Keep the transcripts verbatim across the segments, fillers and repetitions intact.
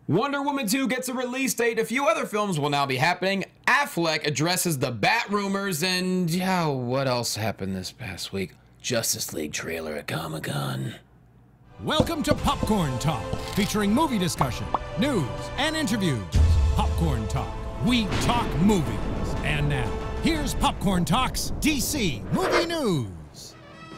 Wonder Woman two gets a release date. A few other films will now be happening. Affleck addresses the Bat rumors, and yeah, what else happened this past week? Justice League trailer at Comic-Con. Welcome to Popcorn Talk, featuring movie discussion, news, and interviews. Popcorn Talk. We talk movies. And now, here's Popcorn Talk's D C Movie News.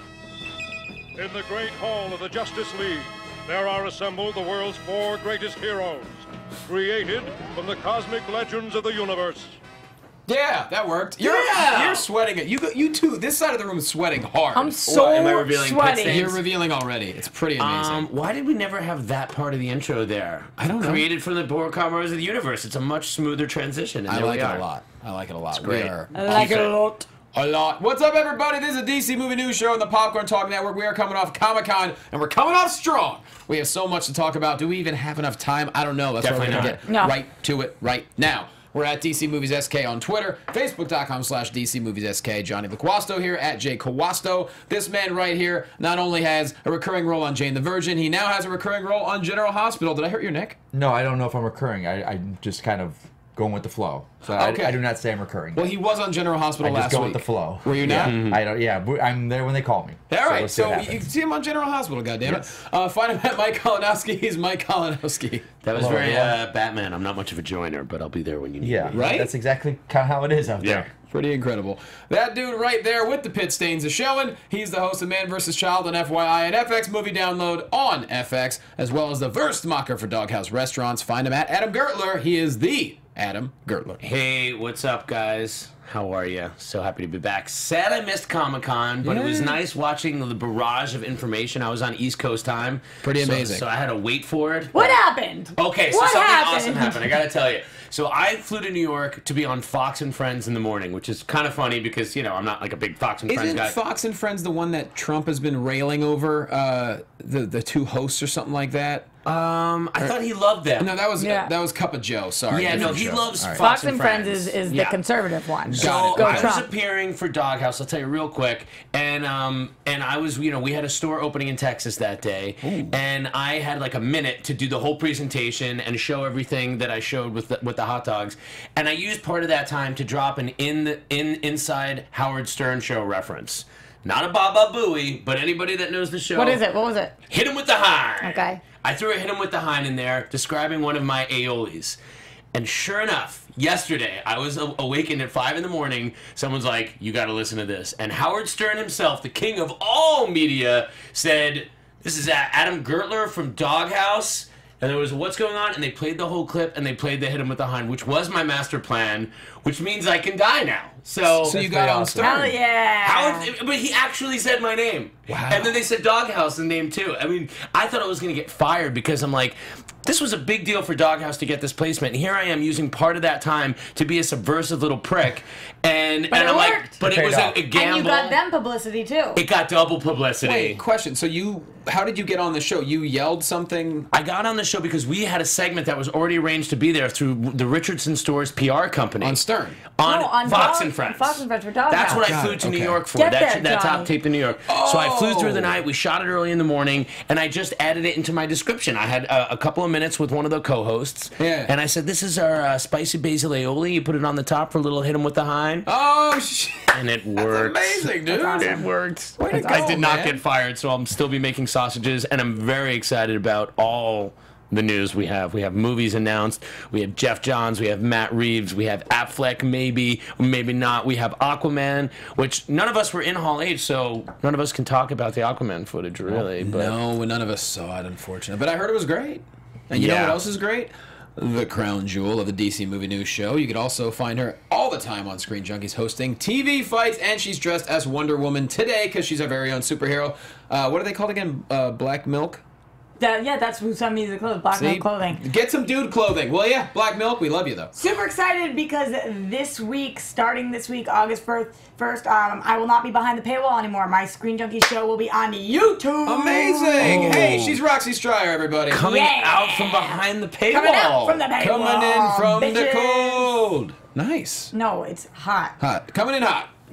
In the great hall of the Justice League, there are assembled the world's four greatest heroes, created from the cosmic legends of the universe. Yeah, that worked. You're, Yeah! you're sweating it. You go, you two. This side of the room is sweating hard. I'm so What, am I revealing pit sweaty. stains? You're revealing already. It's pretty amazing. Um, why did we never have that part of the intro there? I don't know. Created from the four cameras of the universe. It's a much smoother transition. And I there like we it are. a lot. I like it a lot. great. We are I like it a lot. a lot. What's up, everybody? This is a D C Movie News Show on the Popcorn Talk Network. We are coming off Comic-Con, and we're coming off strong. We have so much to talk about. Do we even have enough time? I don't know. That's why we're Definitely going to get not. No. right to it right now. We're at D C Movies S K on Twitter, Facebook.com slash DC Movies S K. Johnny LaQuasto here at Jay Kawasto. This man right here not only has a recurring role on Jane the Virgin, he now has a recurring role on General Hospital. Did I hurt your neck? No, I don't know if I'm recurring. I, I'm just kind of going with the flow. So Okay. I, I do not say I'm recurring. Well, he was on General Hospital I just last go week. with the flow. Were you not? Yeah, I don't. Yeah, we- I'm there when they call me. All right, let's see so what you can happens. see him on General Hospital, goddammit. Yes. Uh, find him at Mike Kalinowski. He's Mike Kalinowski. That was Hello, very everyone. uh, Batman. I'm not much of a joiner, but I'll be there when you need Yeah, me. Right? That's exactly kind of how it is out Yeah. there. Pretty incredible. That dude right there with the pit stains is showing. He's the host of Man versus. Child on F Y I and F X Movie Download on F X, as well as the Verst Mocker for Doghouse Restaurants. Find him at Adam Gertler. He is the Adam Gertler. Hey, what's up, guys? How are you? So happy to be back. Sad I missed Comic-Con, but it was Yeah. nice watching the barrage of information. I was on East Coast time. Pretty so- amazing. So I had to wait for it. What happened? Okay, so What something happened? awesome happened. I gotta tell you. So I flew to New York to be on Fox and Friends in the morning, which is kind of funny because, you know, I'm not like a big Fox and Friends Isn't guy. Fox and Friends the one that Trump has been railing over, uh, the, the two hosts or something like that? um, I thought he loved them. No, that was Yeah. that was Cup of Joe. Sorry. yeah, no, different he show. loves All right. Fox, Fox and Friends is, is Yeah. the conservative one. Got So it. Go I was Trump. appearing for Doghouse. I'll tell you real quick, and um, and I was, you know, we had a store opening in Texas that day, and I had like a minute to do the whole presentation and show everything that I showed with the, with the hot dogs, and I used part of that time to drop an in the in inside Howard Stern show reference. Not a Baba Booey, but anybody that knows the show. What is it? What was it? Hit him with the hind. Okay. I threw a hit him with the hind in there, describing one of my aiolis. And sure enough, yesterday, I was a- awakened at five in the morning. Someone's like, you got to listen to this. And Howard Stern himself, the king of all media, said, this is A- Adam Gertler from Doghouse. And there was what's going on, and they played the whole clip, and they played the hit him with the hind, which was my master plan, which means I can die now. So, So you That's got pretty on awesome. Stern. Hell yeah. Howard, but he actually said my name. Wow. And then they said Doghouse in name too. I mean, I thought I was going to get fired because I'm like, this was a big deal for Doghouse to get this placement. And here I am using part of that time to be a subversive little prick. And, But and it I'm like, worked. but It it was paid a, off. a And gamble. you got them publicity too. It got double publicity. Wait, question. So you, how did you get on the show? You yelled something. I got on the show because we had a segment that was already arranged to be there through the Richardson Store's P R company. On Stern. On, No, on Fox Dog- and Friends. Fox and Friends for Doghouse. That's what I Got flew it, to New okay. York for. Get that there, that Johnny. top taped in New York. So I flew through the Oh. night. We shot it early in the morning, and I just added it into my description. I had a, a couple of minutes with one of the co-hosts, Yeah. and I said, "This is our uh, spicy basil aioli. You put it on the top for a little hit 'em with the hind." Oh shit! And it worked. Amazing, dude. That's It awesome. worked. Way to I go, did not man. get fired, so I'll still be making sausages, and I'm very excited about all the news we have. We have movies announced. We have Jeff Johns. We have Matt Reeves. We have Affleck, maybe, maybe not. We have Aquaman, which none of us were in Hall H, so none of us can talk about the Aquaman footage, really. But No, none of us saw it, unfortunately. But I heard it was great. And you know Yeah. what else is great? The crown jewel of the D C Movie News Show. You can also find her all the time on Screen Junkies hosting T V fights, and she's dressed as Wonder Woman today because she's our very own superhero. Uh, what are they called again? Uh, Black Milk? That, yeah, that's who sent me the clothes. Black See? Milk Clothing. Get some dude clothing, will ya? Black Milk, we love you though. Super excited because this week, starting this week, August first, um, I will not be behind the paywall anymore. My Screen Junkie show will be on YouTube. Amazing! Hey, she's Roxy Stryer, everybody. coming Yeah. out from behind the paywall. Coming out from the paywall. Coming in from the bitches. cold. Nice. No, it's hot. Hot. Coming in hot.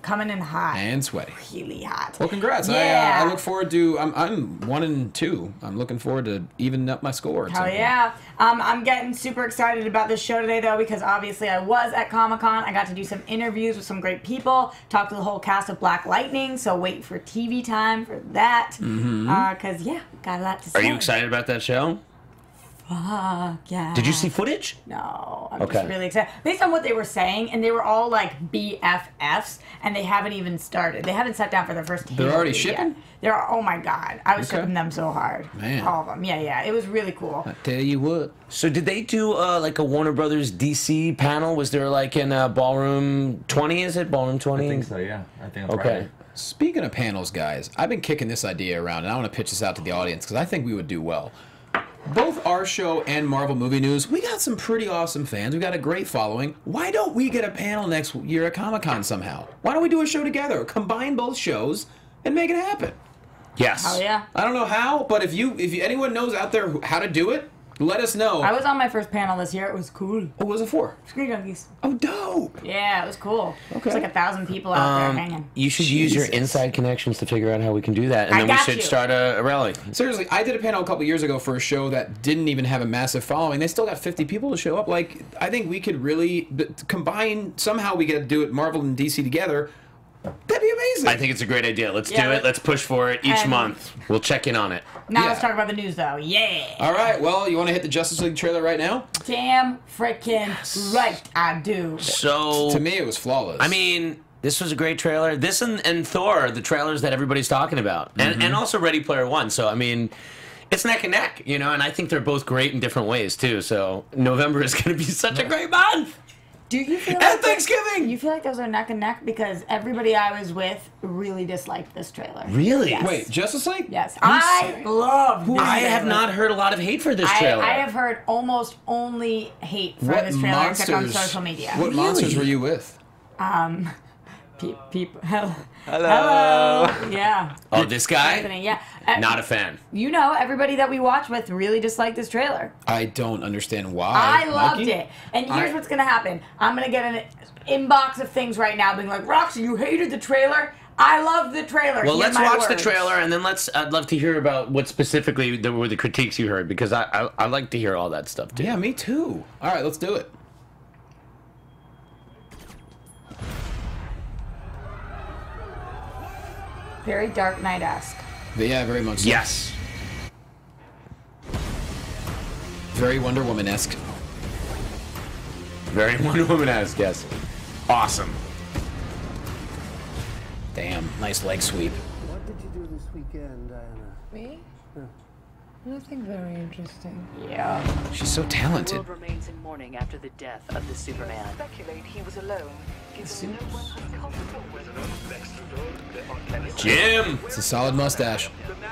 coming in hot. And sweaty. Really hot. Well, congrats. Yeah. I, uh, I look forward to. I'm, I'm one and two. I'm looking forward to evening up my score. at some Hell point. yeah. Um, I'm getting super excited about this show today, though, because obviously I was at Comic-Con. I got to do some interviews with some great people, talk to the whole cast of Black Lightning, so wait for T V time for that. Because, Mm-hmm. uh, yeah, got a lot to say. Are you excited about that show? Fuck yeah. Did you see footage? No, I'm Okay. just really excited. Based on what they were saying, and they were all like B F Fs, and they haven't even started. They haven't sat down for their first They're table already read shipping? yet. They're, oh my god. I was Okay. shipping them so hard. Man. All of them. Yeah, yeah. It was really cool. I tell you what. So did they do uh, like a Warner Brothers D C panel? Was there like in uh, Ballroom twenty? Is it Ballroom twenty? I think so, yeah. I think that's Okay. right. Speaking of panels, guys, I've been kicking this idea around, and I want to pitch this out to the audience because I think we would do well. Both our show and Marvel Movie News, we got some pretty awesome fans. We got a great following. Why don't we get a panel next year at Comic-Con somehow? Why don't we do a show together? Combine both shows and make it happen. Yes. Oh yeah. I don't know how, but if you, if you, anyone knows out there who- how to do it, let us know. I was on my first panel this year. It was cool. What was it for? Screen Junkies. Oh, dope. Yeah, it was cool. Okay. There's like a thousand people out Um, there hanging. You should use your Jesus. inside connections to figure out how we can do that, and I then we got should you. start a, a rally. Seriously, I did a panel a couple years ago for a show that didn't even have a massive following. They still got fifty people to show up. Like, I think we could really b- combine, somehow we get to do it, Marvel and D C together. That'd be amazing. I think it's a great idea. Let's Yeah, do let- it. Let's push for it each and- month. We'll check in on it. Now yeah. let's talk about the news, though. Yeah. All right, well, you want to hit the Justice League trailer right now? Damn freaking right, I do. So, To me, it was flawless. I mean, this was a great trailer. This and, and Thor are the trailers that everybody's talking about, and and also Ready Player One. So I mean, it's neck and neck, you know. And I think they're both great in different ways too. So November is going to be such a great month. Do you feel and like Thanksgiving! you feel like those are neck and neck because everybody I was with really disliked this trailer. Really? Yes. Wait, Justice League? Yes, I love. This I have trailer. not heard a lot of hate for this I, trailer. I have heard almost only hate for What this trailer except on monsters? social media. What monsters were you with? Um, pe- people. Hello. Hello. Hello. Yeah. Oh, this guy? Anthony, yeah. Uh, Not a fan. You know, everybody that we watch with really disliked this trailer. I don't understand why. I loved Mikey? it. And here's I- what's gonna happen. I'm gonna get an inbox of things right now being like, Roxy, you hated the trailer? I loved the trailer. Well, Hear let's my watch the words." trailer, and then let's. I'd love to hear about what specifically the, were the critiques you heard, because I, I I like to hear all that stuff too. Yeah, me too. All right, let's do it. Very Dark Knight-esque. But yeah, very much so. Yes. Very Wonder Woman-esque. Very Wonder Woman-esque. Yes. Awesome. Damn, nice leg sweep. What did you do this weekend, Diana? Me? Nothing very interesting. Yeah. She's so The talented. world remains in mourning after the death of the Superman. Speculate he was alone. Given no one has culpable. Jim. It's a solid mustache.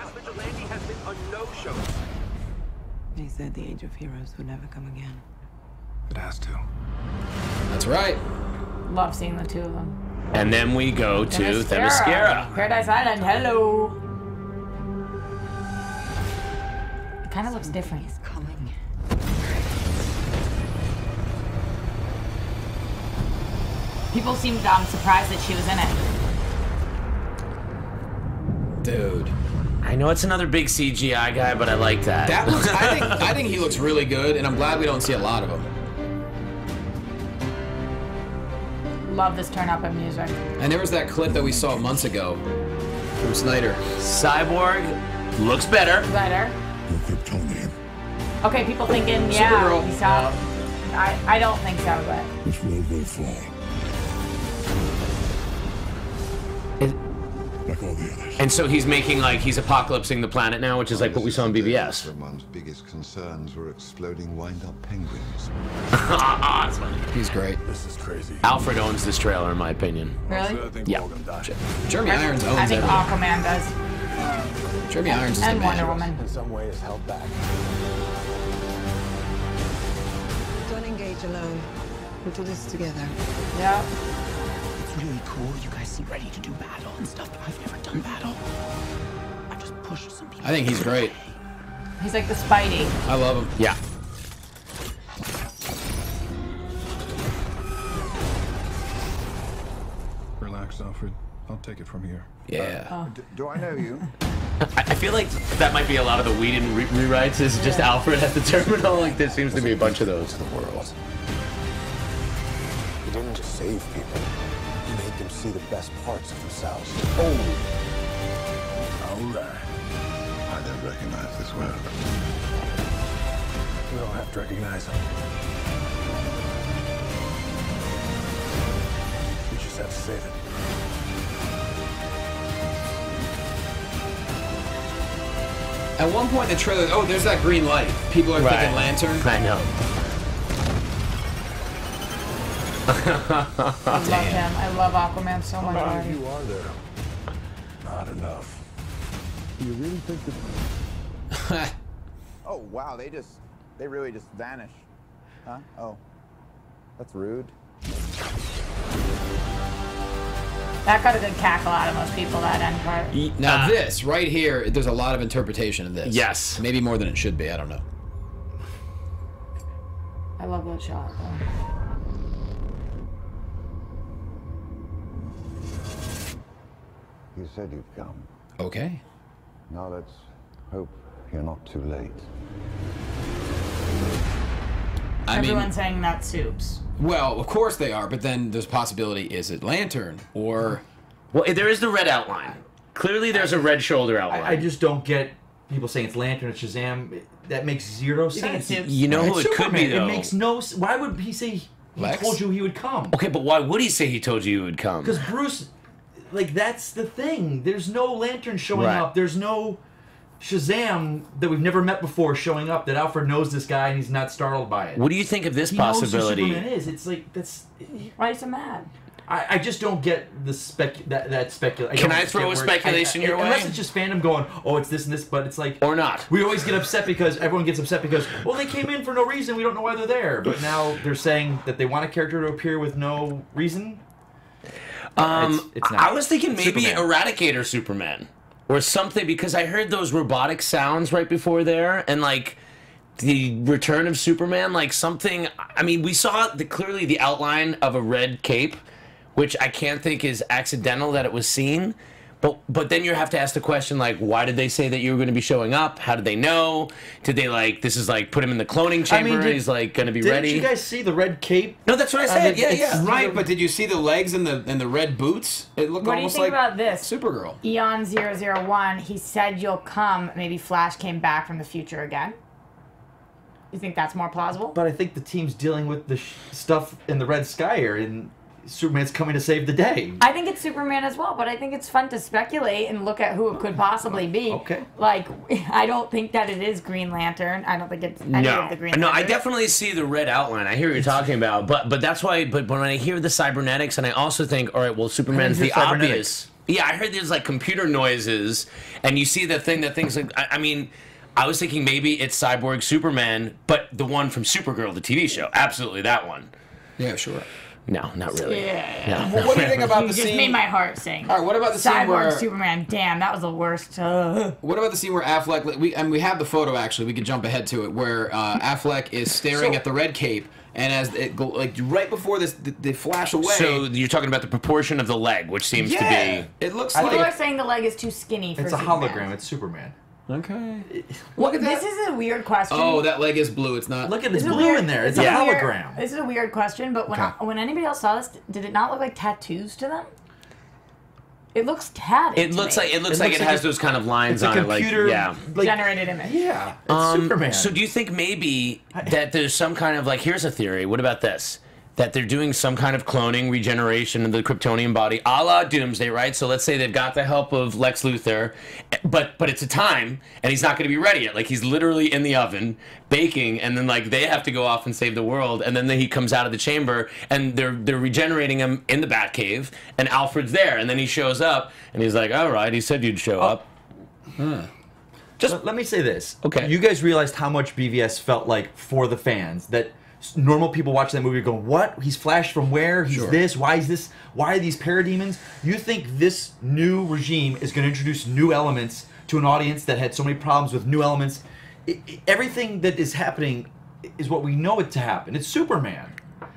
He said the age of heroes would never come again. It has to. That's right. Love seeing the two of them. And then we go to Themyscira. Paradise Island, hello. It kind of looks different. He's coming. People seemed um, surprised that she was in it. Dude. I know it's another big C G I guy, but I like that. That looks, I think I think he looks really good, and I'm glad we don't see a lot of him. Love this turn up in music. And there was that clip that we saw months ago from Snyder. Cyborg looks better. Better. Kryptonian. Okay, people thinking, yeah, Supergirl. he's out. I, I don't think so, but This world will fall. Is- Like all the others. And so he's making like he's apocalypsing the planet now, which is like what we saw in B B S. Everyone's biggest concerns were exploding wind-up penguins. Awesome. He's great. This is crazy. Alfred owns this trailer, in my opinion. really? Yeah. Jeremy Irons owns I think everything. Aquaman does. Jeremy Irons is the And Wonder man. Woman. In some ways, held back. Don't engage alone. We'll do this together. Yeah. It's really cool. You guys seem ready to do battle and stuff, but I've never done battle. I just push some people. I think he's great. He's like the Spidey. I love him. Yeah. Relax. Thanks, Alfred. I'll take it from here. Yeah. Uh, d- do I know you? I I feel like that might be a lot of the Whedon re- rewrites. Is just Alfred at the terminal. Like there seems to be a bunch of those in the world. You didn't just save people. You made them see the best parts of themselves. Oh. All right. I don't recognize this word. We don't have to recognize them. We just have to save it. At one point in the trailer, oh, there's that green light. People are Right. thinking lantern. I know. I love him. I love Aquaman so much How already. many of you are there? Not enough. Do you really think that... Oh, wow, they just, they really just vanish. Huh? Oh, that's rude. That got a good cackle out of most people, that end part. Now Uh, this, right here, there's a lot of interpretation of this. Yes. Maybe more than it should be, I don't know. I love that shot, though. You said you'd come. Okay. Now let's hope you're not too late. I Everyone's mean, saying that's Soups. well, of course they are, but then there's a possibility, is it Lantern? Or... Well, there is the red outline. Clearly, there's a red shoulder outline. I, I just don't get people saying it's Lantern, it's Shazam. It- That makes zero think it's sense. Soups? You know who It's it could be, Superman. though? It makes no. s- Why would he say he Lex? told you he would come? Okay, but why would he say he told you he would come? Because Bruce, like that's the thing. There's no Lantern showing Right. up. There's no Shazam that we've never met before showing up. That Alfred knows this guy and he's not startled by it. What do you think of this he possibility? knows who Superman is. It's like that's. Why is he mad? I, I just don't get the spec that that speculation. Can I throw a speculation your way? Unless it's just fandom going, oh, it's this and this, but it's like Or not. we always get upset because everyone gets upset because well, they came in for no reason. We don't know why they're there. But now they're saying that they want a character to appear with no reason. Um, It's- it's not. I was thinking maybe Superman. Eradicator Superman or something because I heard those robotic sounds right before there and like the return of Superman, like something. I mean, we saw the clearly the outline of a red cape, which I can't think is accidental that it was seen. But but then you have to ask the question like, why did they say that you were going to be showing up? How did they know? Did they like this is like put him in the cloning chamber? and did- he's like going to be Didn't ready. you guys see the red cape? No, that's what I Uh, said. the- yeah, it's- yeah. Right, but did you see the legs and the and the red boots? It looked What do you almost think like about this? Supergirl. Eon zero zero one, he said you'll come. Maybe Flash came back from the future again. You think that's more plausible? But I think the team's dealing with the sh- stuff in the red sky here, and Superman's coming to save the day. I think it's Superman as well, but I think it's fun to speculate and look at who it could possibly be. Okay. Like, I don't think that it is Green Lantern. I don't think it's any No, of the Green no, I Lanterns. definitely see the red outline. I hear what you're talking about, but but that's why. But when I hear the cybernetics, and I also think, all right, well, Superman's hear the cybernetics. obvious. Yeah, I heard there's like computer noises, and you see the thing that things like. I, I mean, I was thinking maybe it's Cyborg Superman, but the one from Supergirl, the T V show, absolutely that one. Yeah, sure. No, not really. Yeah. No. Well, what do you think about You the just scene? made my heart sing. All right, what about the scene Cyborg where? Superman. Damn, that was the worst. Uh. What about the scene where Affleck? like, We I mean, we have the photo actually. We could jump ahead to it where uh, Affleck is staring So- at the red cape, and as it go, like right before this, they, they flash away. So you're talking about the proportion of the leg, which seems yeah, to it looks I like. People are saying the leg is too skinny for It's a Superman. hologram. It's Superman. Okay. Well, this is a weird question. Oh, that leg is blue. It's not. Look at This this is blue weird- in there. It's this a is weird- hologram. This is a weird question, but when Okay. I, when anybody else saw this, did it not look like tattoos to them? It looks tatted. It to looks me. like it looks It like looks it like has a- those kind of lines It's a on computer. it, like yeah. like, generated image. Yeah, it's Um, Superman. So do you think maybe that there's some kind of like here's a theory. What about this? That they're doing some kind of cloning regeneration of the Kryptonian body, a la Doomsday, right? So let's say they've got the help of Lex Luthor, but but it's a time, and he's not going to be ready yet. Like he's literally in the oven baking, and then like they have to go off and save the world, and then he comes out of the chamber, and they're they're regenerating him in the Batcave, and Alfred's there, and then he shows up, and he's like, all right, he said you'd show up. Just let, let me say this. Okay. You guys realized how much B V S felt like for the fans that s- normal people watching that movie are going, "What? He's Flash from where? He's Sure. this? Why is this? Why are these parademons?" You think this new regime is going to introduce new elements to an audience that had so many problems with new elements? I I everything that is happening is what we know it to happen. It's Superman.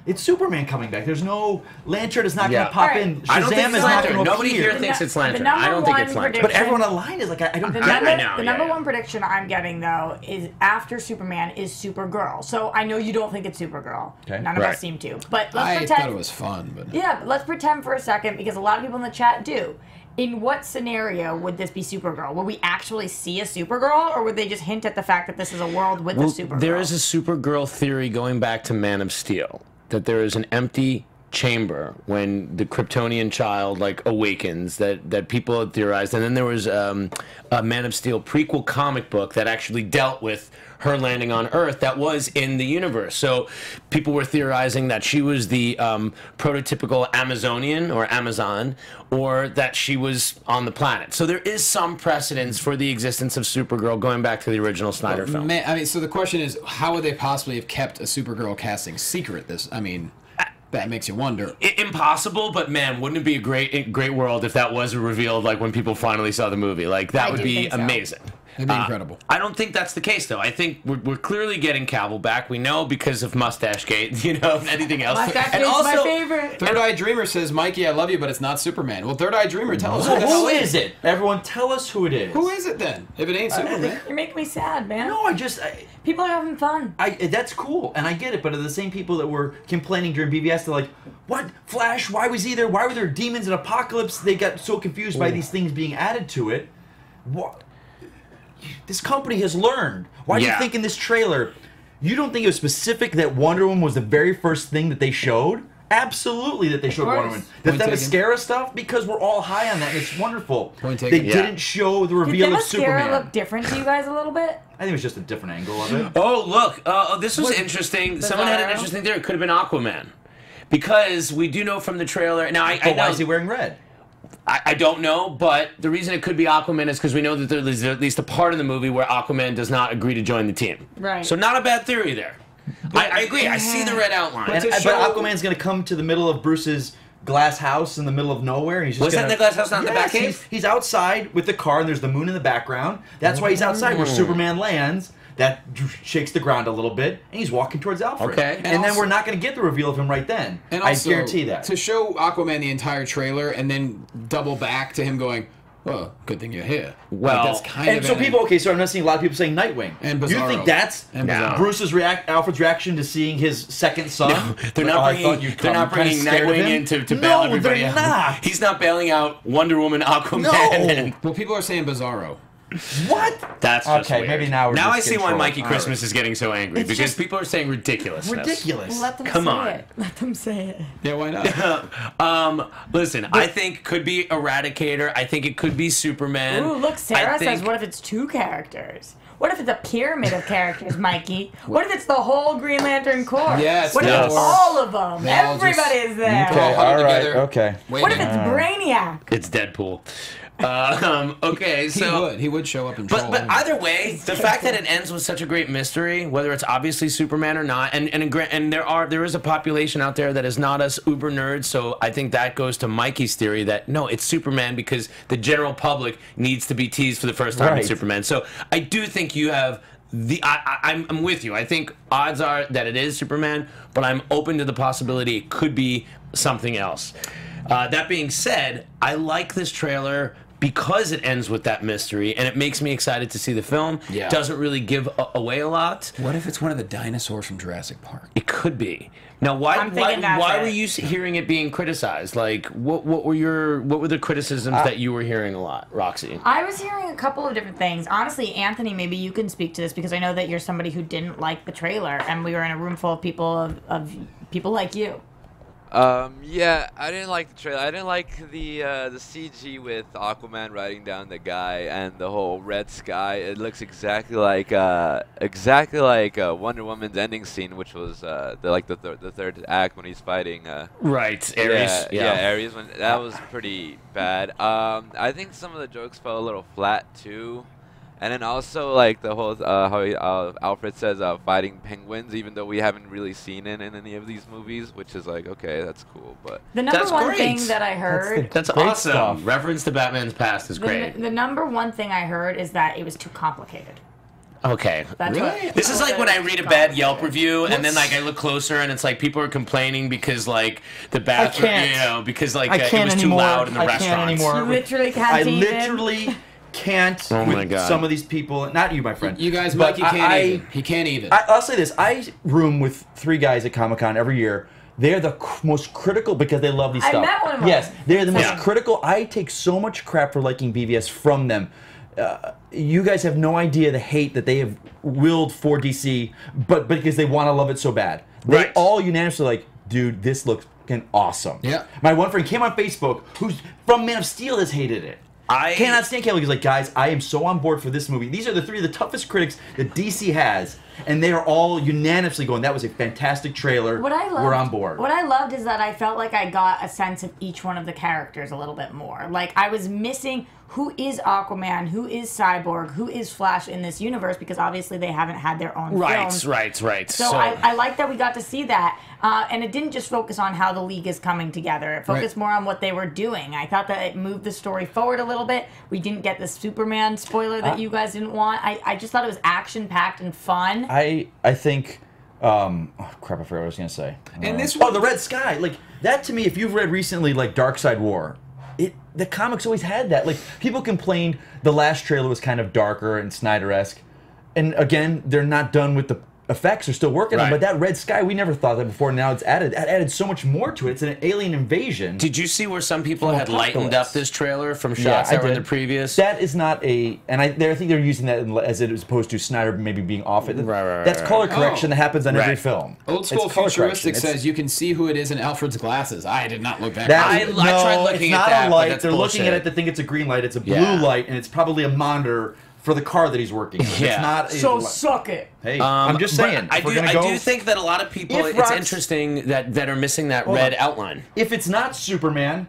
It's Superman coming back. There's no Lantern is not Yeah. going to pop Right. in. Shazam I don't think it's is not Lantern. going to Nobody appear. here thinks it's Lantern. the number I don't think one it's Lantern. But prediction- everyone online is like, I, I don't. The I- number, I know, the yeah, number yeah. one prediction I'm getting though is after Superman is Supergirl. So I know you don't think it's Supergirl. Okay. None of Right. us seem to. But let's I pretend. thought it was fun, but Yeah, but let's pretend for a second because a lot of people in the chat do. In what scenario would this be Supergirl? Would we actually see a Supergirl, or would they just hint at the fact that this is a world with Well, a Supergirl? there is a Supergirl theory going back to Man of Steel, that there is an empty chamber when the Kryptonian child like awakens that that people had theorized, and then there was um, a Man of Steel prequel comic book that actually dealt with her landing on Earth that was in the universe. So people were theorizing that she was the um, prototypical Amazonian or Amazon, or that she was on the planet. So there is some precedence for the existence of Supergirl going back to the original Snyder film. Man, I mean, so the question is, how would they possibly have kept a Supergirl casting secret? This, I mean, that makes you wonder. I- impossible, but man, wouldn't it be a great, great world if that was revealed? Like when people finally saw the movie, like that I would do be think so. amazing. It'd be Uh, incredible. I don't think that's the case, though. I think we're, we're clearly getting Cavill back. We know because of Mustache Gate, you know, and anything else. Mustache and Gate's also, my favorite. Third Eye Dreamer says, Mikey, I love you, but it's not Superman. Well, Third Eye Dreamer, tell us So who the who hell is it? Everyone, tell us who it is. Who is it then? If it ain't Superman. You're making me sad, man. No, I just. I, People are having fun. I, that's cool, and I get it, but are the same people that were complaining during B V S, they're like, what? Flash, why was he there? Why were there demons in Apocalypse? They got so confused by these things being added to it. What? This company has learned. Why do Yeah. you think in this trailer, you don't think it was specific that Wonder Woman was the very first thing that they showed? Absolutely that they showed course. Wonder Woman. The Point taken. Themyscira stuff, because we're all high on that, and it's wonderful. Point They taken. Yeah. didn't show the Did reveal of Themyscira Superman. look different to you guys a little bit? I think it was just a different angle of it. Oh, look, uh, this was What- interesting. Someone had an Bizarro? interesting theory. It could have been Aquaman. Because we do know from the trailer. Now, I, I But why know. is he wearing red? I, I don't know, but the reason it could be Aquaman is because we know that there is at least a part of the movie where Aquaman does not agree to join the team. Right. So not a bad theory there. I, I agree. I see the red outline. And, to but show- Aquaman's gonna come to the middle of Bruce's glass house in the middle of nowhere. And he's just Was that gonna, in the glass house, not in the Yes, Batcave? He's, he's outside with the car, and there's the moon in the background. That's why he's outside where Superman lands. That shakes the ground a little bit, and he's walking towards Alfred. Okay. And, And then also- we're not going to get the reveal of him right then. And I also, guarantee that. To show Aquaman the entire trailer and then double back to him going, oh, good thing you're here. Well, like, that's kind And of so an- people, okay, so I'm not seeing a lot of people saying Nightwing. And You Bizarro. think that's And Bizarro. Bruce's react, Alfred's reaction to seeing his second son? They're Like, not oh, I bringing, thought you'd they're come. not I'm kinda bringing scared of Nightwing him. in to, to no, bail everybody they're out. not. He's not bailing out Wonder Woman, Aquaman. No. and- Well, people are saying Bizarro. What? That's just Okay, weird. maybe now we're Now just I see getting why trolled. Mikey All Christmas right. is getting so angry It's because just people are saying ridiculousness. Ridiculous. Let them Come say on. it. Let them say it. Yeah, why not? um, listen, I think could be Eradicator. I think it could be Superman. Ooh, look, Sarah I says, think- what if it's two characters? What if it's a pyramid of characters, Mikey? What if it's the whole Green Lantern Corps? Yeah, it's What if the it's Corps. all of them? They all just- Everybody is there. Okay, all right, together. okay. Wait What a if it's minute. Brainiac? It's Deadpool. Uh, um, okay, He so would. He would show up and But troll. but either way, the fact that it ends with such a great mystery, whether it's obviously Superman or not, and and a gra- and there are there is a population out there that is not us uber nerds, so I think that goes to Mikey's theory that no, it's Superman because the general public needs to be teased for the first time Right. in Superman. So I do think you have the I, I I'm I'm with you. I think odds are that it is Superman, but I'm open to the possibility it could be something else. Uh, that being said, I like this trailer because it ends with that mystery, and it makes me excited to see the film. Yeah. Doesn't really give a- away a lot. What if it's one of the dinosaurs from Jurassic Park? It could be. Now, why I'm why, thinking that's why it. were you s- hearing it being criticized? Like, what what were your what were the criticisms that you were hearing a lot, Roxy? I was hearing a couple of different things. Honestly, Anthony, maybe you can speak to this because I know that you're somebody who didn't like the trailer, and we were in a room full of people of, of people like you. Um, yeah, I didn't like the trailer. I didn't like the uh, the C G with Aquaman riding down the guy and the whole red sky. It looks exactly like uh, exactly like uh, Wonder Woman's ending scene, which was uh, the like the thir- the third act when he's fighting. Uh, Right, Ares. Yeah, Yeah. yeah, Ares. When that was pretty bad. Um, I think some of the jokes fell a little flat too. And then also like the whole uh, how he, uh, Alfred says uh, fighting penguins, even though we haven't really seen it in any of these movies, which is like okay, that's cool. But The number That's one great. thing that I heard, That's Great awesome. stuff. Reference to Batman's past is the, great. the number one thing I heard is that it was too complicated. Okay. That's Really? what This is like when I read a bad Yelp review and then like I look closer and it's like people are complaining because like the bathroom, can't. you know, because like I uh, it can't was anymore. too loud in the I restaurant. can't anymore. You literally can't I even. literally can't Oh my with God. some of these people. Not you, my friend. You guys, but Mikey can't I, even. He can't even. I, I'll say this: I room with three guys at Comic Con every year. They're the c- most critical because they love these I stuff. met one of them. Yes, they're the most Yeah. critical. I take so much crap for liking B V S from them. Uh, you guys have no idea the hate that they have willed for D C, but because they want to love it so bad. They Right. all unanimously like, dude, this looks fucking awesome. Yeah. My one friend came on Facebook who's from Man of Steel has hated it. I Cannot stand Cable. He's like, guys, I am so on board for this movie. These are the three of the toughest critics that D C has, and they are all unanimously going, that was a fantastic trailer. What I loved, We're on board. What I loved is that I felt like I got a sense of each one of the characters a little bit more. Like I was missing who is Aquaman, who is Cyborg, who is Flash in this universe, because obviously they haven't had their own Right, films. right, right. So, So, I, I like that we got to see that. Uh, and it didn't just focus on how the League is coming together. It focused Right. more on what they were doing. I thought that it moved the story forward a little bit. We didn't get the Superman spoiler that Uh, you guys didn't want. I, I just thought it was action-packed and fun. I I think. Um, oh, crap! I forgot what I was gonna say. And Uh, this oh, one- the Red Sky, like that to me. If you've read recently, like Dark Side War, it the comics always had that. Like people complained the last trailer was kind of darker and Snyder-esque, and again, they're not done with the effects. They're still working on. Right. But that Red Sky, we never thought that before. Now it's added. That added so much more to it. It's an alien invasion. did you see where some people From had lightened Apocalypse. up this trailer from shots Yeah, I that were in the did. previous? That is not a, and I, I think they're using that in- as it is opposed to Snyder maybe being off it. Right, right, right, That's right. color correction Oh. that happens on every Right. film. Old It's school color futuristic correction. It's- says you can see who it is in Alfred's glasses. I did not look that. That I- close. I, I no, tried looking it's at not that, a but light. that's They're looking at bullshit. it to think it's a green light. It's a blue Yeah. light, and it's probably a monitor for the car that he's working. with. Yeah. It's not. A So li- suck it. Hey, Um, I'm just but saying. I if we're do. gonna I go, do think that a lot of people. If It's Rock's- interesting that that are missing that Hold red on. outline. if it's not Superman,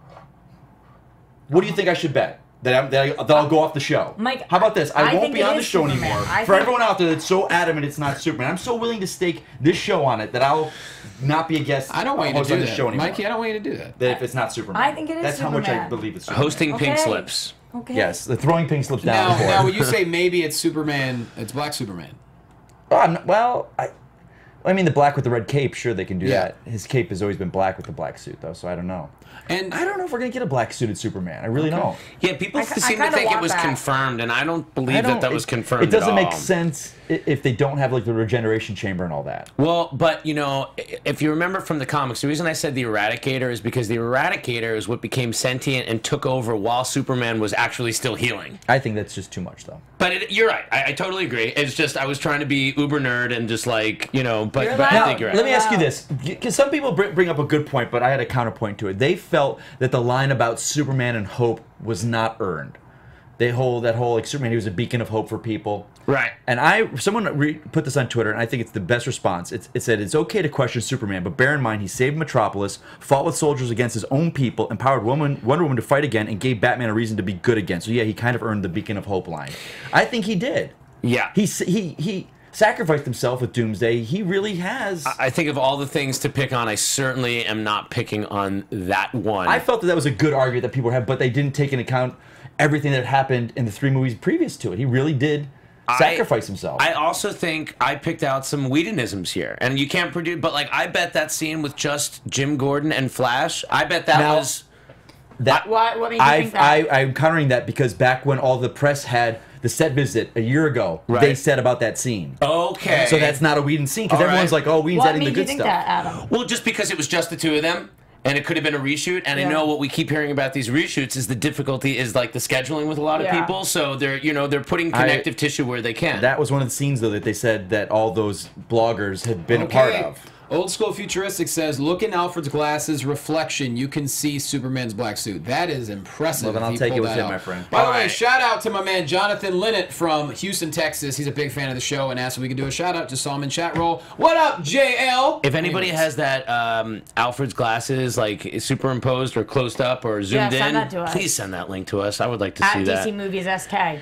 what do you think I should bet? That, I, that, I, that I'll go off the show. Mike, How about this? I, I won't think be it on the is show Superman. anymore. I For think- everyone out there that's so adamant it's not Superman, I'm so willing to stake this show on it that I'll not be a guest. I don't want you host to on do this that, show anymore. Mikey. I don't want you to do that. That if it's not Superman, I think it is That's how much I Superman. believe it's Superman. Hosting pink Okay. slips. Okay. Yes, the throwing pink slips down. Now, before. now, when you say maybe it's Superman, it's Black Superman. Oh, I'm not, well, I, I mean the black with the red cape. Sure, they can do Yeah. that. His cape has always been black with the black suit, though. So I don't know. And I don't know if we're gonna get a black suited Superman. I really don't. Yeah, people I- I seem to kinda think it want was that. confirmed, and I don't believe I that don't- that was it- confirmed. It doesn't at make all. sense i- if they don't have like the regeneration chamber and all that. Well, but you know, i- if you remember from the comics, the reason I said the Eradicator is because the Eradicator is what became sentient and took over while Superman was actually still healing. I think that's just too much, though. But it, you're right. I, I totally agree. It's just I was trying to be uber nerd and just like you know. But, You're but I allowed. think you're right. Let me ask you this, because some people br- bring up a good point, but I had a counterpoint to it. They felt that the line about Superman and hope was not earned. They hold that whole like Superman, he was a beacon of hope for people. Right. And I, someone re- put this on Twitter, and I think it's the best response. It's, it said it's okay to question Superman, but bear in mind he saved Metropolis, fought with soldiers against his own people, empowered woman, Wonder Woman to fight again, and gave Batman a reason to be good again. So yeah, he kind of earned the beacon of hope line. I think he did. Yeah. He s- he he sacrificed himself with Doomsday. He really has. I think of all the things to pick on, I certainly am not picking on that one. I felt that that was a good argument that people have, but they didn't take into account everything that happened in the three movies previous to it. He really did sacrifice himself. I also think I picked out some Whedonisms here, and you can't produce. But like, I bet that scene with just Jim Gordon and Flash. I bet that Now- was. that What, what made you think I've, that? I, I'm countering that because back when all the press had the set visit a year ago, Right. they said about that scene. Okay. So that's not a Whedon scene because All everyone's right. like, "Oh, Whedon's what adding the made you good think stuff." that, Adam? Well, just because it was just the two of them, and it could have been a reshoot. And Yeah. I know what we keep hearing about these reshoots is the difficulty is like the scheduling with a lot of Yeah. people. So they're you know they're putting I- connective tissue where they can. That was one of the scenes though that they said that all those bloggers had been a part of. Old School Futuristic says, look in Alfred's glasses reflection. You can see Superman's black suit. That is impressive. Well, then if I'll he take it pulled with that him, out. my friend. By the All way, right. shout out to my man Jonathan Linnett from Houston, Texas. He's a big fan of the show and asked if we could do a shout out. Just saw him in chat roll. What up, J L? If anybody Anyways. has that um, Alfred's glasses like superimposed or closed up or zoomed Yeah, send in, that to us. please send that link to us. I would like to At see D that. C Movies S K.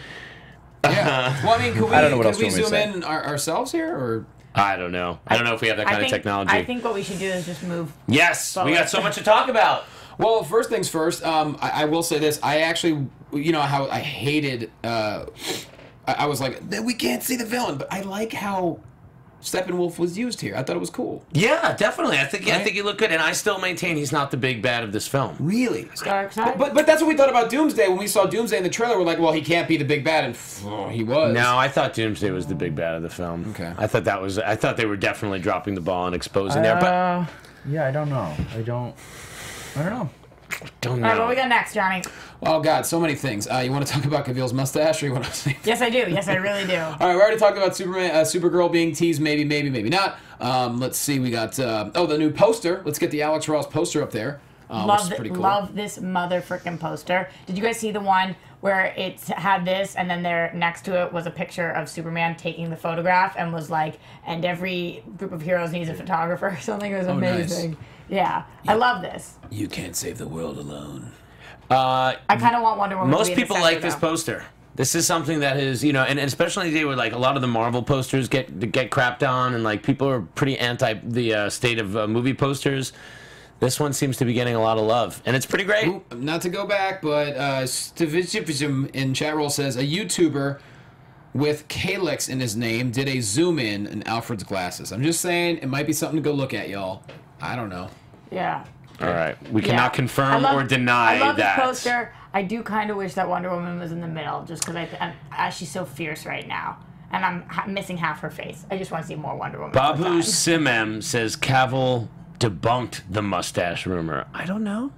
Yeah. Well, I mean, could we, I don't know what could else we you want me to zoom say. in our, ourselves here? Or I don't know. I don't know if we have that kind I think, of technology. I think what we should do is just move. yes, we Forward. got so much to talk about. Well, first things first, um, I, I will say this. I actually, you know how I hated uh, I, I was like, we can't see the villain, but I like how Steppenwolf was used here. I thought it was cool. Yeah, definitely. I think Right? I think he looked good, and I still maintain he's not the big bad of this film. Really? Dark side. But but that's what we thought about Doomsday when we saw Doomsday in the trailer. We're like, well, he can't be the big bad, and oh, he was. No, I thought Doomsday was the big bad of the film. Okay. I thought that was. I thought they were definitely dropping the ball and exposing there, but Uh, yeah, I don't know. I don't. I don't know. don't All right, know. what we got next, Johnny? Oh God, so many things. Uh, you want to talk about Cavill's mustache, or you want to say? Yes, I do. Yes, I really do. All right, we already talked about Superman, uh, Supergirl being teased. Maybe, maybe, maybe not. Um, let's see. We got uh, oh the new poster. Let's get the Alex Ross poster up there. Uh, which love, is th- pretty cool. love this mother freaking poster. Did you guys see the one where it had this, and then there next to it was a picture of Superman taking the photograph, and was like, and every group of heroes needs a photographer or something. It was Oh, nice. amazing. Yeah, I love this. You can't save the world alone. Uh, I kind of want Wonder Woman. to most be in the people center, like this though. poster. This is something that is, you know, and, and especially today where like a lot of the Marvel posters get get crapped on, and like people are pretty anti the uh, state of uh, movie posters. This one seems to be getting a lot of love, and it's pretty great. Ooh, not to go back, but uh, Stivichipijim in chat roll says a YouTuber with Calyx in his name did a zoom in in Alfred's glasses. I'm just saying it might be something to go look at, y'all. I don't know. Yeah. All right, we Yeah. cannot I confirm love- or deny I love that. this poster. I do kind of wish that Wonder Woman was in the middle, just because I, th- I'm, uh, she's so fierce right now, and I'm ha- missing half her face. I just want to see more Wonder Woman. Babu sometimes. Simem says Cavill debunked the mustache rumor. I don't know.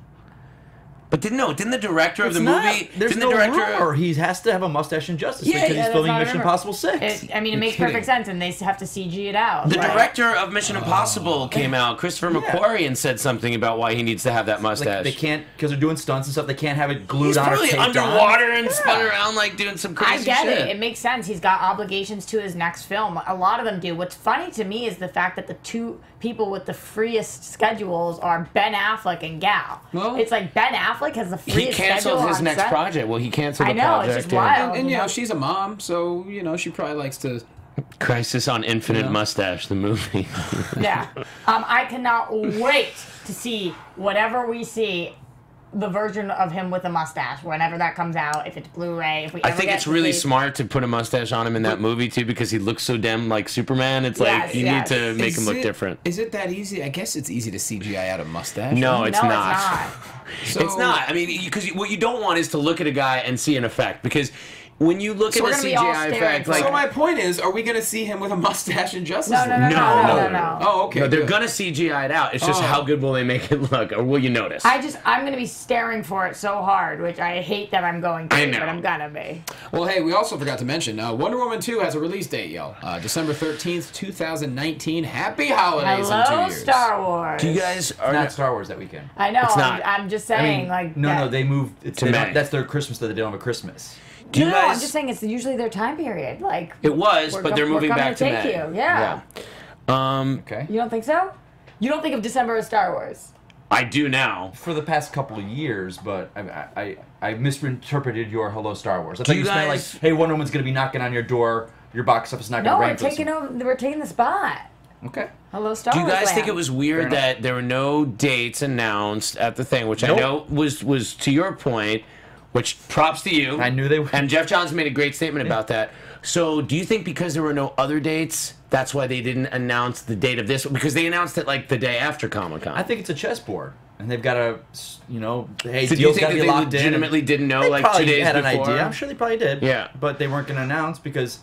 But didn't no, didn't the director It's of the not, movie? There's didn't no the director rumor. He has to have a mustache in Justice Yeah, because yeah, he's that's filming not a Mission rumor. Impossible six. It, I mean, it You're makes kidding. perfect sense, and they have to C G it out. The right? director of Mission Impossible came out, Christopher McQuarrie, and said something about why he needs to have that mustache. Like, they can't, because they're doing stunts and stuff, they can't have it glued He's on or probably taped underwater on. and spun around like doing some I crazy get shit. it. It makes sense. He's got obligations to his next film. A lot of them do. What's funny to me is the fact that the two people with the freest schedules are Ben Affleck and Gal. Well, it's like Ben Affleck has the freest He canceled schedule his on next set. project. Well, he canceled I the know, it's project. just yeah. wild. And, and you know, she's a mom, so you know she probably likes to. Crisis on Infinite Yeah. Mustache, the movie. Yeah. Um, I cannot wait to see whatever we see, the version of him with a mustache, whenever that comes out, if it's Blu-ray, if we I ever think get it's to really see- smart to put a mustache on him in that movie too, because he looks so damn like Superman. It's Yes, like you yes. need to make Is him look it- different. Is it that easy? I guess it's easy to C G I out a mustache. No, right? it's no, not. it's not. So- It's not. I mean, because what you don't want is to look at a guy and see an effect, because when you look So at we're a gonna C be G all I staring effect, for like So my point is, are we going to see him with a mustache in Justice No, no, League? no, no, no, no, no. Oh, okay. no, they're good. gonna C G I it out. It's just Oh. how good will they make it look, or will you notice? I just, I'm going to be staring for it so hard, which I hate that I'm going to, I know. but I'm going to be. Well, hey, we also forgot to mention uh, Wonder Woman two has a release date, y'all. Uh, December thirteenth, two thousand nineteen. Happy holidays in two Hello, years. Star Wars. Do you guys It's are not Star Wars that weekend. I know, It's I'm, not. I'm just I saying, mean, like... no, that, no, they moved. It's, To they don't- May. that's their Christmas that they don't have a Christmas. Do you no, guys? I'm just saying it's usually their time period. Like It was, we're but go- they're we're moving coming back to to take May. you. Yeah. Yeah. Um, Okay. You don't think so? You don't think of December as Star Wars? I do now. For the past couple of years, but I I, I, I misinterpreted your Hello Star Wars. I Do thought you you meant like, guys- hey, Wonder Woman's gonna be knocking on your door. Your box office is not gonna No, we're rank for this taking one. over. We're taking the spot. Okay. Hello, Star Do you Wars. guys think land. it was weird Fair that there were no dates announced at the thing, which Nope. I know was was to your point, which props to you. I knew they were. And Jeff Johns made a great statement about that. So, do you think because there were no other dates, that's why they didn't announce the date of this? Because they announced it like the day after Comic Con. I think it's a chessboard, and they've got to, you know, hey, So do you deals think got that to be they locked in. legitimately didn't know They like probably two days had before? an idea. I'm sure they probably did. Yeah. But they weren't going to announce because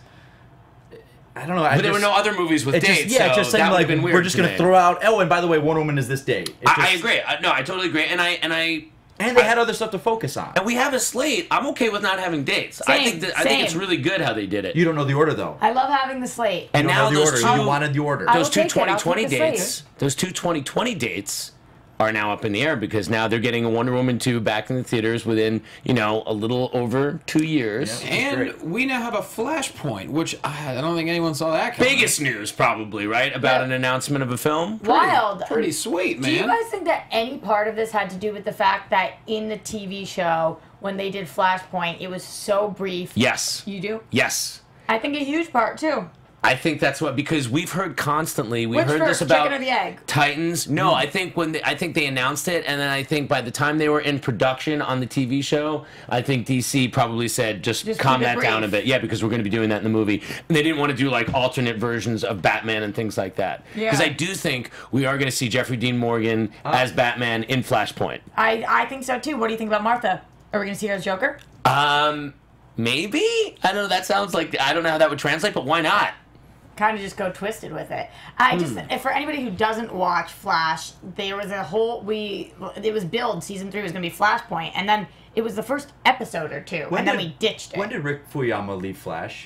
I don't know. I But there were just- no other movies with it just- dates. yeah, it so just seemed that like would've been weird we're just to going me. to throw out. Oh, and by the way, Wonder Woman is this date. It I, just- I agree. I, no, I totally agree. And I and I And they had other stuff to focus on. and we have a slate. I'm okay with not having dates. I Same, think that I think it's same. really good how they did it. You don't know the order though. I love having the slate. and You don't now know the those order. two You wanted the order. I those will two take it. I'll twenty twenty take the slate. dates, those two twenty twenty dates are now up in the air because now they're getting a Wonder Woman two back in the theaters within, you know, a little over two years. Yeah. And Great. we now have a Flashpoint, which I, I don't think anyone saw that coming. Biggest news probably, right? About Yeah. an announcement of a film. Wild. Pretty sweet, man. Do you guys think that any part of this had to do with the fact that in the T V show, when they did Flashpoint, it was so brief? Yes. You do? Yes. I think a huge part, too. I think that's what, because we've heard constantly. We Which heard first, this about chicken or the egg? Titans. No, I think when they, I think they announced it, and then I think by the time they were in production on the T V show, I think D C probably said just, Just calm keep it that down a brief. bit. Yeah, because we're going to be doing that in the movie, and they didn't want to do like alternate versions of Batman and things like that. Yeah. Because I do think we are going to see Jeffrey Dean Morgan as Batman in Flashpoint. I, I think so too. What do you think about Martha? Are we going to see her as Joker? Um, maybe. I don't know. That sounds like I don't know how that would translate, but why not? Kind of just go twisted with it. I just, Hmm. if for anybody who doesn't watch Flash, there was a whole we. It was billed season three was going to be Flashpoint, and then it was the first episode or two, When and then did- we ditched it. When did Rick Fuyama leave Flash?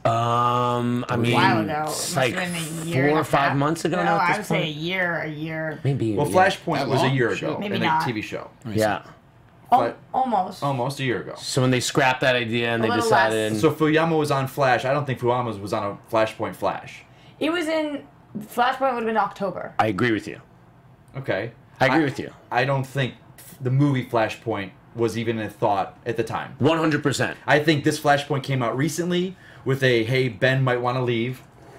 Um, I a mean, while ago. It it's must like have been a year four and or a five half. months ago No, now. At I this would say a point? year, a year. Maybe. Well, yeah. Flashpoint That was a long? year Sure. ago Maybe in a not. T V show. Yeah. But Almost. almost a year ago. So when they scrapped that idea and A they little decided, less. So Fuyama was on Flash. I don't think Fuyama was on a Flashpoint Flash. It was in Flashpoint would have been October. I agree with you. Okay. I agree with you. I don't think the movie Flashpoint was even a thought at the time. One hundred percent. I think this Flashpoint came out recently with a, hey, Ben might want to leave.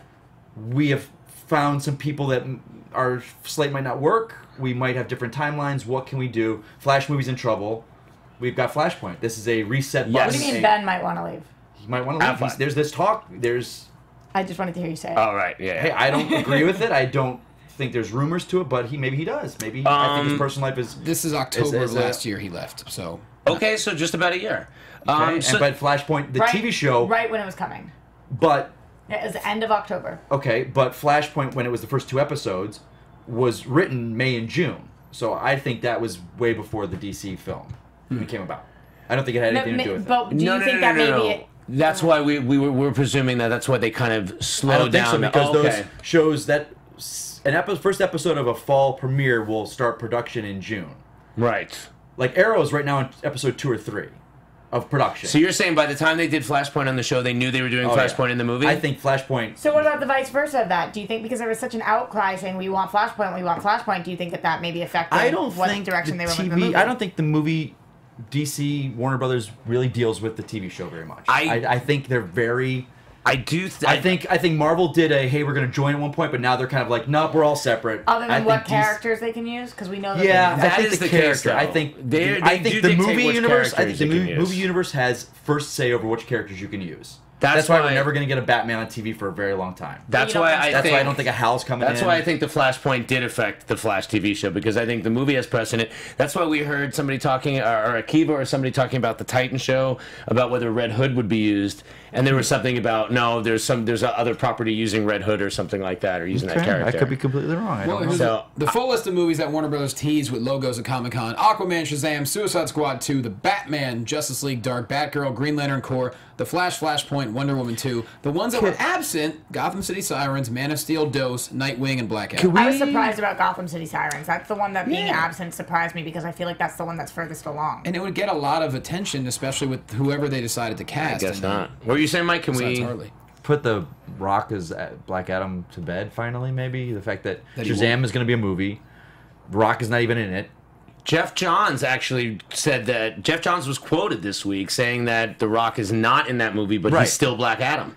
We have found some people that m- our slate might not work. We might have different timelines. What can we do? Flash movie's in trouble. We've got Flashpoint. This is a reset button. What do you mean A- Ben might want to leave? He might want to leave. Affleck. He's- There's this talk. There's... I just wanted to hear you say it. All right. Yeah. Hey, I don't agree with it. I don't think there's rumors to it, but he maybe he does. Maybe he, I think his Um, personal life is... This is October is of a- last year he left, so. Okay, so just about a year. Okay, Um, and, so, but Flashpoint, the right, T V show, Right when it was coming. but... It was the end of October. Okay, but Flashpoint, when it was the first two episodes, was written May and June. So I think that was way before the D C film even came about. I don't think it had No, anything to do ma- with it. but do no, you no, think no, that no, no, maybe no. it... That's why we we were, we were presuming that that's why they kind of slowed I don't think down. so the- because oh, okay. those shows that s- an epi- first episode of a fall premiere will start production in June. Right. Like Arrow's right now in episode two or three of production. So you're saying by the time they did Flashpoint on the show, they knew they were doing Oh, yeah. Flashpoint in the movie? I think Flashpoint. So what about the vice versa of that? Do you think because there was such an outcry saying we want Flashpoint, we want Flashpoint, do you think that that maybe affected I don't what think direction the they were T V. with the movie? I don't think the movie D C Warner Brothers really deals with the T V show very much. I I, I think they're very. I do. Th- I think I think Marvel did a hey we're going to join at one point, but now they're kind of like nope we're all separate. Other I than what think D C characters they can use? Because we know that Yeah, they I think the, character. I think They- I they think do the dictate movie which universe. I think characters the you can movie, use. movie universe has first say over which characters you can use. That's That's, why, why- we're never going to get a Batman on T V for a very long time. That's why I That's think, why I don't think a Hal's coming That's in. why I think the Flashpoint did affect the Flash T V show because I think the movie has precedent. That's why we heard somebody talking, or, or Akiva or somebody talking about the Titan show about whether Red Hood would be used, and there was something about no, there's some there's a other property using Red Hood or something like that, or using that Okay, character. I could be completely wrong. I Well, don't know. here's So- the, the full list of movies that Warner Brothers teased with logos at Comic Con: Aquaman, Shazam, Suicide Squad two, The Batman, Justice League Dark, Batgirl, Green Lantern Corps, The Flash, Flashpoint, Wonder Woman two. The ones that were absent: Gotham City Sirens, Man of Steel, Dose, Nightwing, and Black Adam. I was surprised about Gotham City Sirens. That's the one that being Yeah. absent surprised me because I feel like that's the one that's furthest along. And it would get a lot of attention, especially with whoever they decided to I cast. guess and- not. What were you saying, Mike? Can besides we? Harley. Put the Rock as uh, Black Adam to bed finally. Maybe the fact that, That he Shazam won't. is going to be a movie. Rock is not even in it. Jeff Johns actually said that Jeff Johns was quoted this week saying that The Rock is not in that movie, but Right. he's still Black Adam.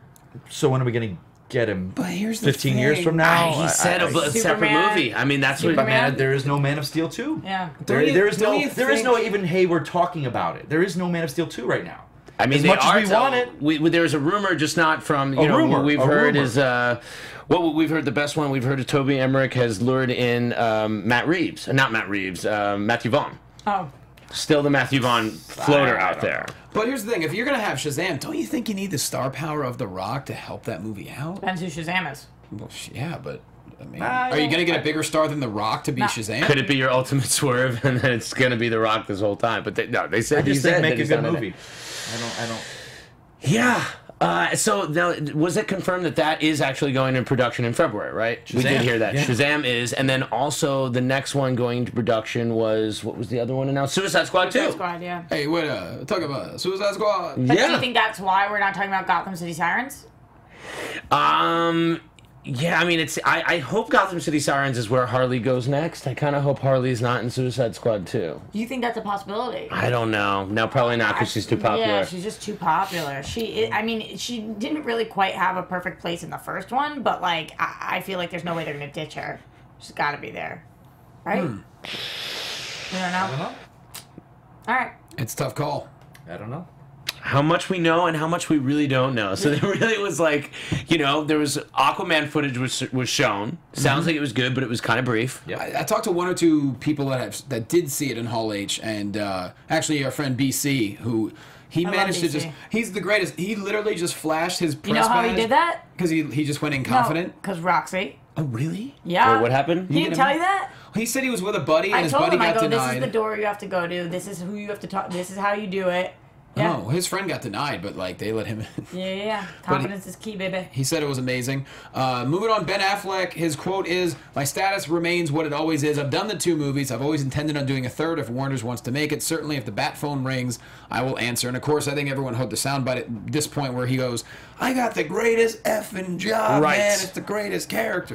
So when are we going to get him? But here's the fifteen years thing. from now. he I- said I- a, a separate Superman. movie. I mean, that's what. But man, there is no Man of Steel two. Yeah. There, Don't you- there is don't no. you There is think- no even. Hey, we're talking about it. There is no Man of Steel two right now. I mean, as they much are as we tell- want it. We, we, there's a rumor, just not from you A know rumor, what we've a heard rumor. is uh, what we've heard. The best one we've heard is Toby Emmerich has lured in um, Matt Reeves, uh, not Matt Reeves, um, Matthew Vaughn. Oh. Still the Matthew Vaughn floater I out don't there. But here's the thing: if you're gonna have Shazam, don't you think you need the star power of The Rock to help that movie out? Depends who Shazam is. Well, sh- yeah, but I mean, I are you don't- gonna get a bigger star than The Rock to be No. Shazam? Could it be your ultimate swerve, and then it's gonna be The Rock this whole time? But they, no, they said I he just said think make that a he's good not in it. movie. I don't. I don't. Yeah. Uh, so now, was it confirmed that that is actually going in production in February? Right? We did Shazam, hear that yeah. Shazam is, and then also the next one going into production was what was the other one announced? Suicide Squad Suicide two. Squad, yeah. Hey, wait, uh, talk about Suicide Squad. But do Yeah. you think that's why we're not talking about Gotham City Sirens? Um, Yeah, I mean, it's. I, I hope Gotham City Sirens is where Harley goes next. I kind of hope Harley's not in Suicide Squad too. You think that's a possibility? I don't know. No, probably not because she's too popular. Yeah, she's just too popular. She, I mean, she didn't really quite have a perfect place in the first one, but like, I, I feel like there's no way they're gonna ditch her. She's got to be there, right? Hmm. You don't know? I don't know. All right. It's a tough call. I don't know. How much we know and how much we really don't know. So there really was like, you know, there was Aquaman footage was was shown. Sounds Mhm. like it was good, but it was kind of brief. Yeah, I, I talked to one or two people that have that did see it in Hall H, and uh, actually our friend B C, who he I love managed to B C. just. He's the greatest. He literally just flashed his press You know how he did that? Because he he just went in confident. Because Roxy. Oh really? Yeah. Wait, what happened? He didn't tell you that? He said he was with a buddy, and I his told buddy him, I got go, denied. this is the door you have to go to. This is who you have to talk. This is how you do it. Yeah. Oh, his friend got denied, but like they let him in. Yeah, yeah, yeah. But he- Confidence is key, baby. He said it was amazing. Uh, moving on, Ben Affleck, his quote is, "My status remains what it always is. I've done the two movies. I've always intended on doing a third if Warner's wants to make it. Certainly, if the bat phone rings, I will answer." And of course, I think everyone heard the soundbite at this point where he goes, "I got the greatest effing job, Right. man. It's the greatest character."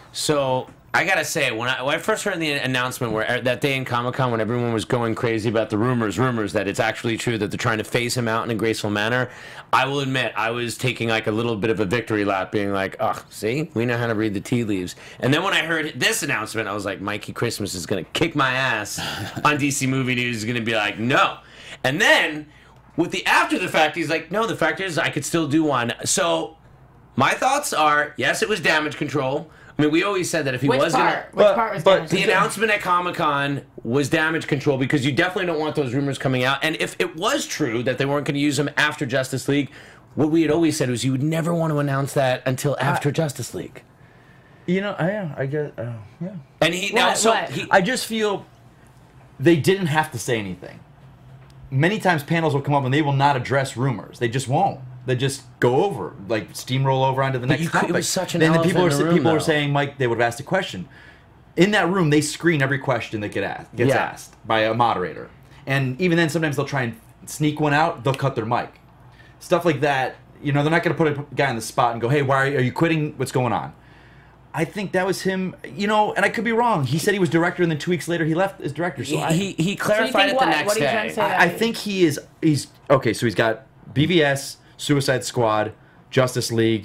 So I gotta say, when I when I first heard the announcement where that day in Comic Con, when everyone was going crazy about the rumors, rumors that it's actually true that they're trying to phase him out in a graceful manner, I will admit I was taking like a little bit of a victory lap, being like, "Oh, see, we know how to read the tea leaves." And then when I heard this announcement, I was like, "Mikey Christmas is gonna kick my ass on D C Movie News. Is gonna be like, no." And then with the after the fact, he's like, "No, the fact is I could still do one." So my thoughts are, yes, it was damage control. I mean, we always said that if he Which was part? gonna, Which part was but damage the control? announcement at Comic Con was damage control because you definitely don't want those rumors coming out. And if it was true that they weren't going to use him after Justice League, what we had always said was you would never want to announce that until after Justice League. You know, I I guess uh, yeah. And he now What, so what? he, I just feel they didn't have to say anything. Many times panels will come up and they will not address rumors. They just won't. They just go over, like steamroll over onto the But next you could- it topic. was such an then the elephant people are in the sa- room, people are though. saying, Mike, they would have asked a question. In that room, they screen every question that get asked, gets Yeah. asked by a moderator. And even then, sometimes they'll try and sneak one out. They'll cut their mic. Stuff like that. You know, they're not going to put a guy on the spot and go, "Hey, why are you, are you quitting? What's going on?" I think that was him. You know, and I could be wrong. He said he was director, and then two weeks later he left as director. So I, he he clarified it the next day. I, I think he is. He's okay. So he's got B V S, Suicide Squad, Justice League,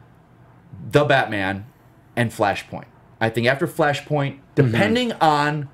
The Batman, and Flashpoint. I think after Flashpoint, depending on,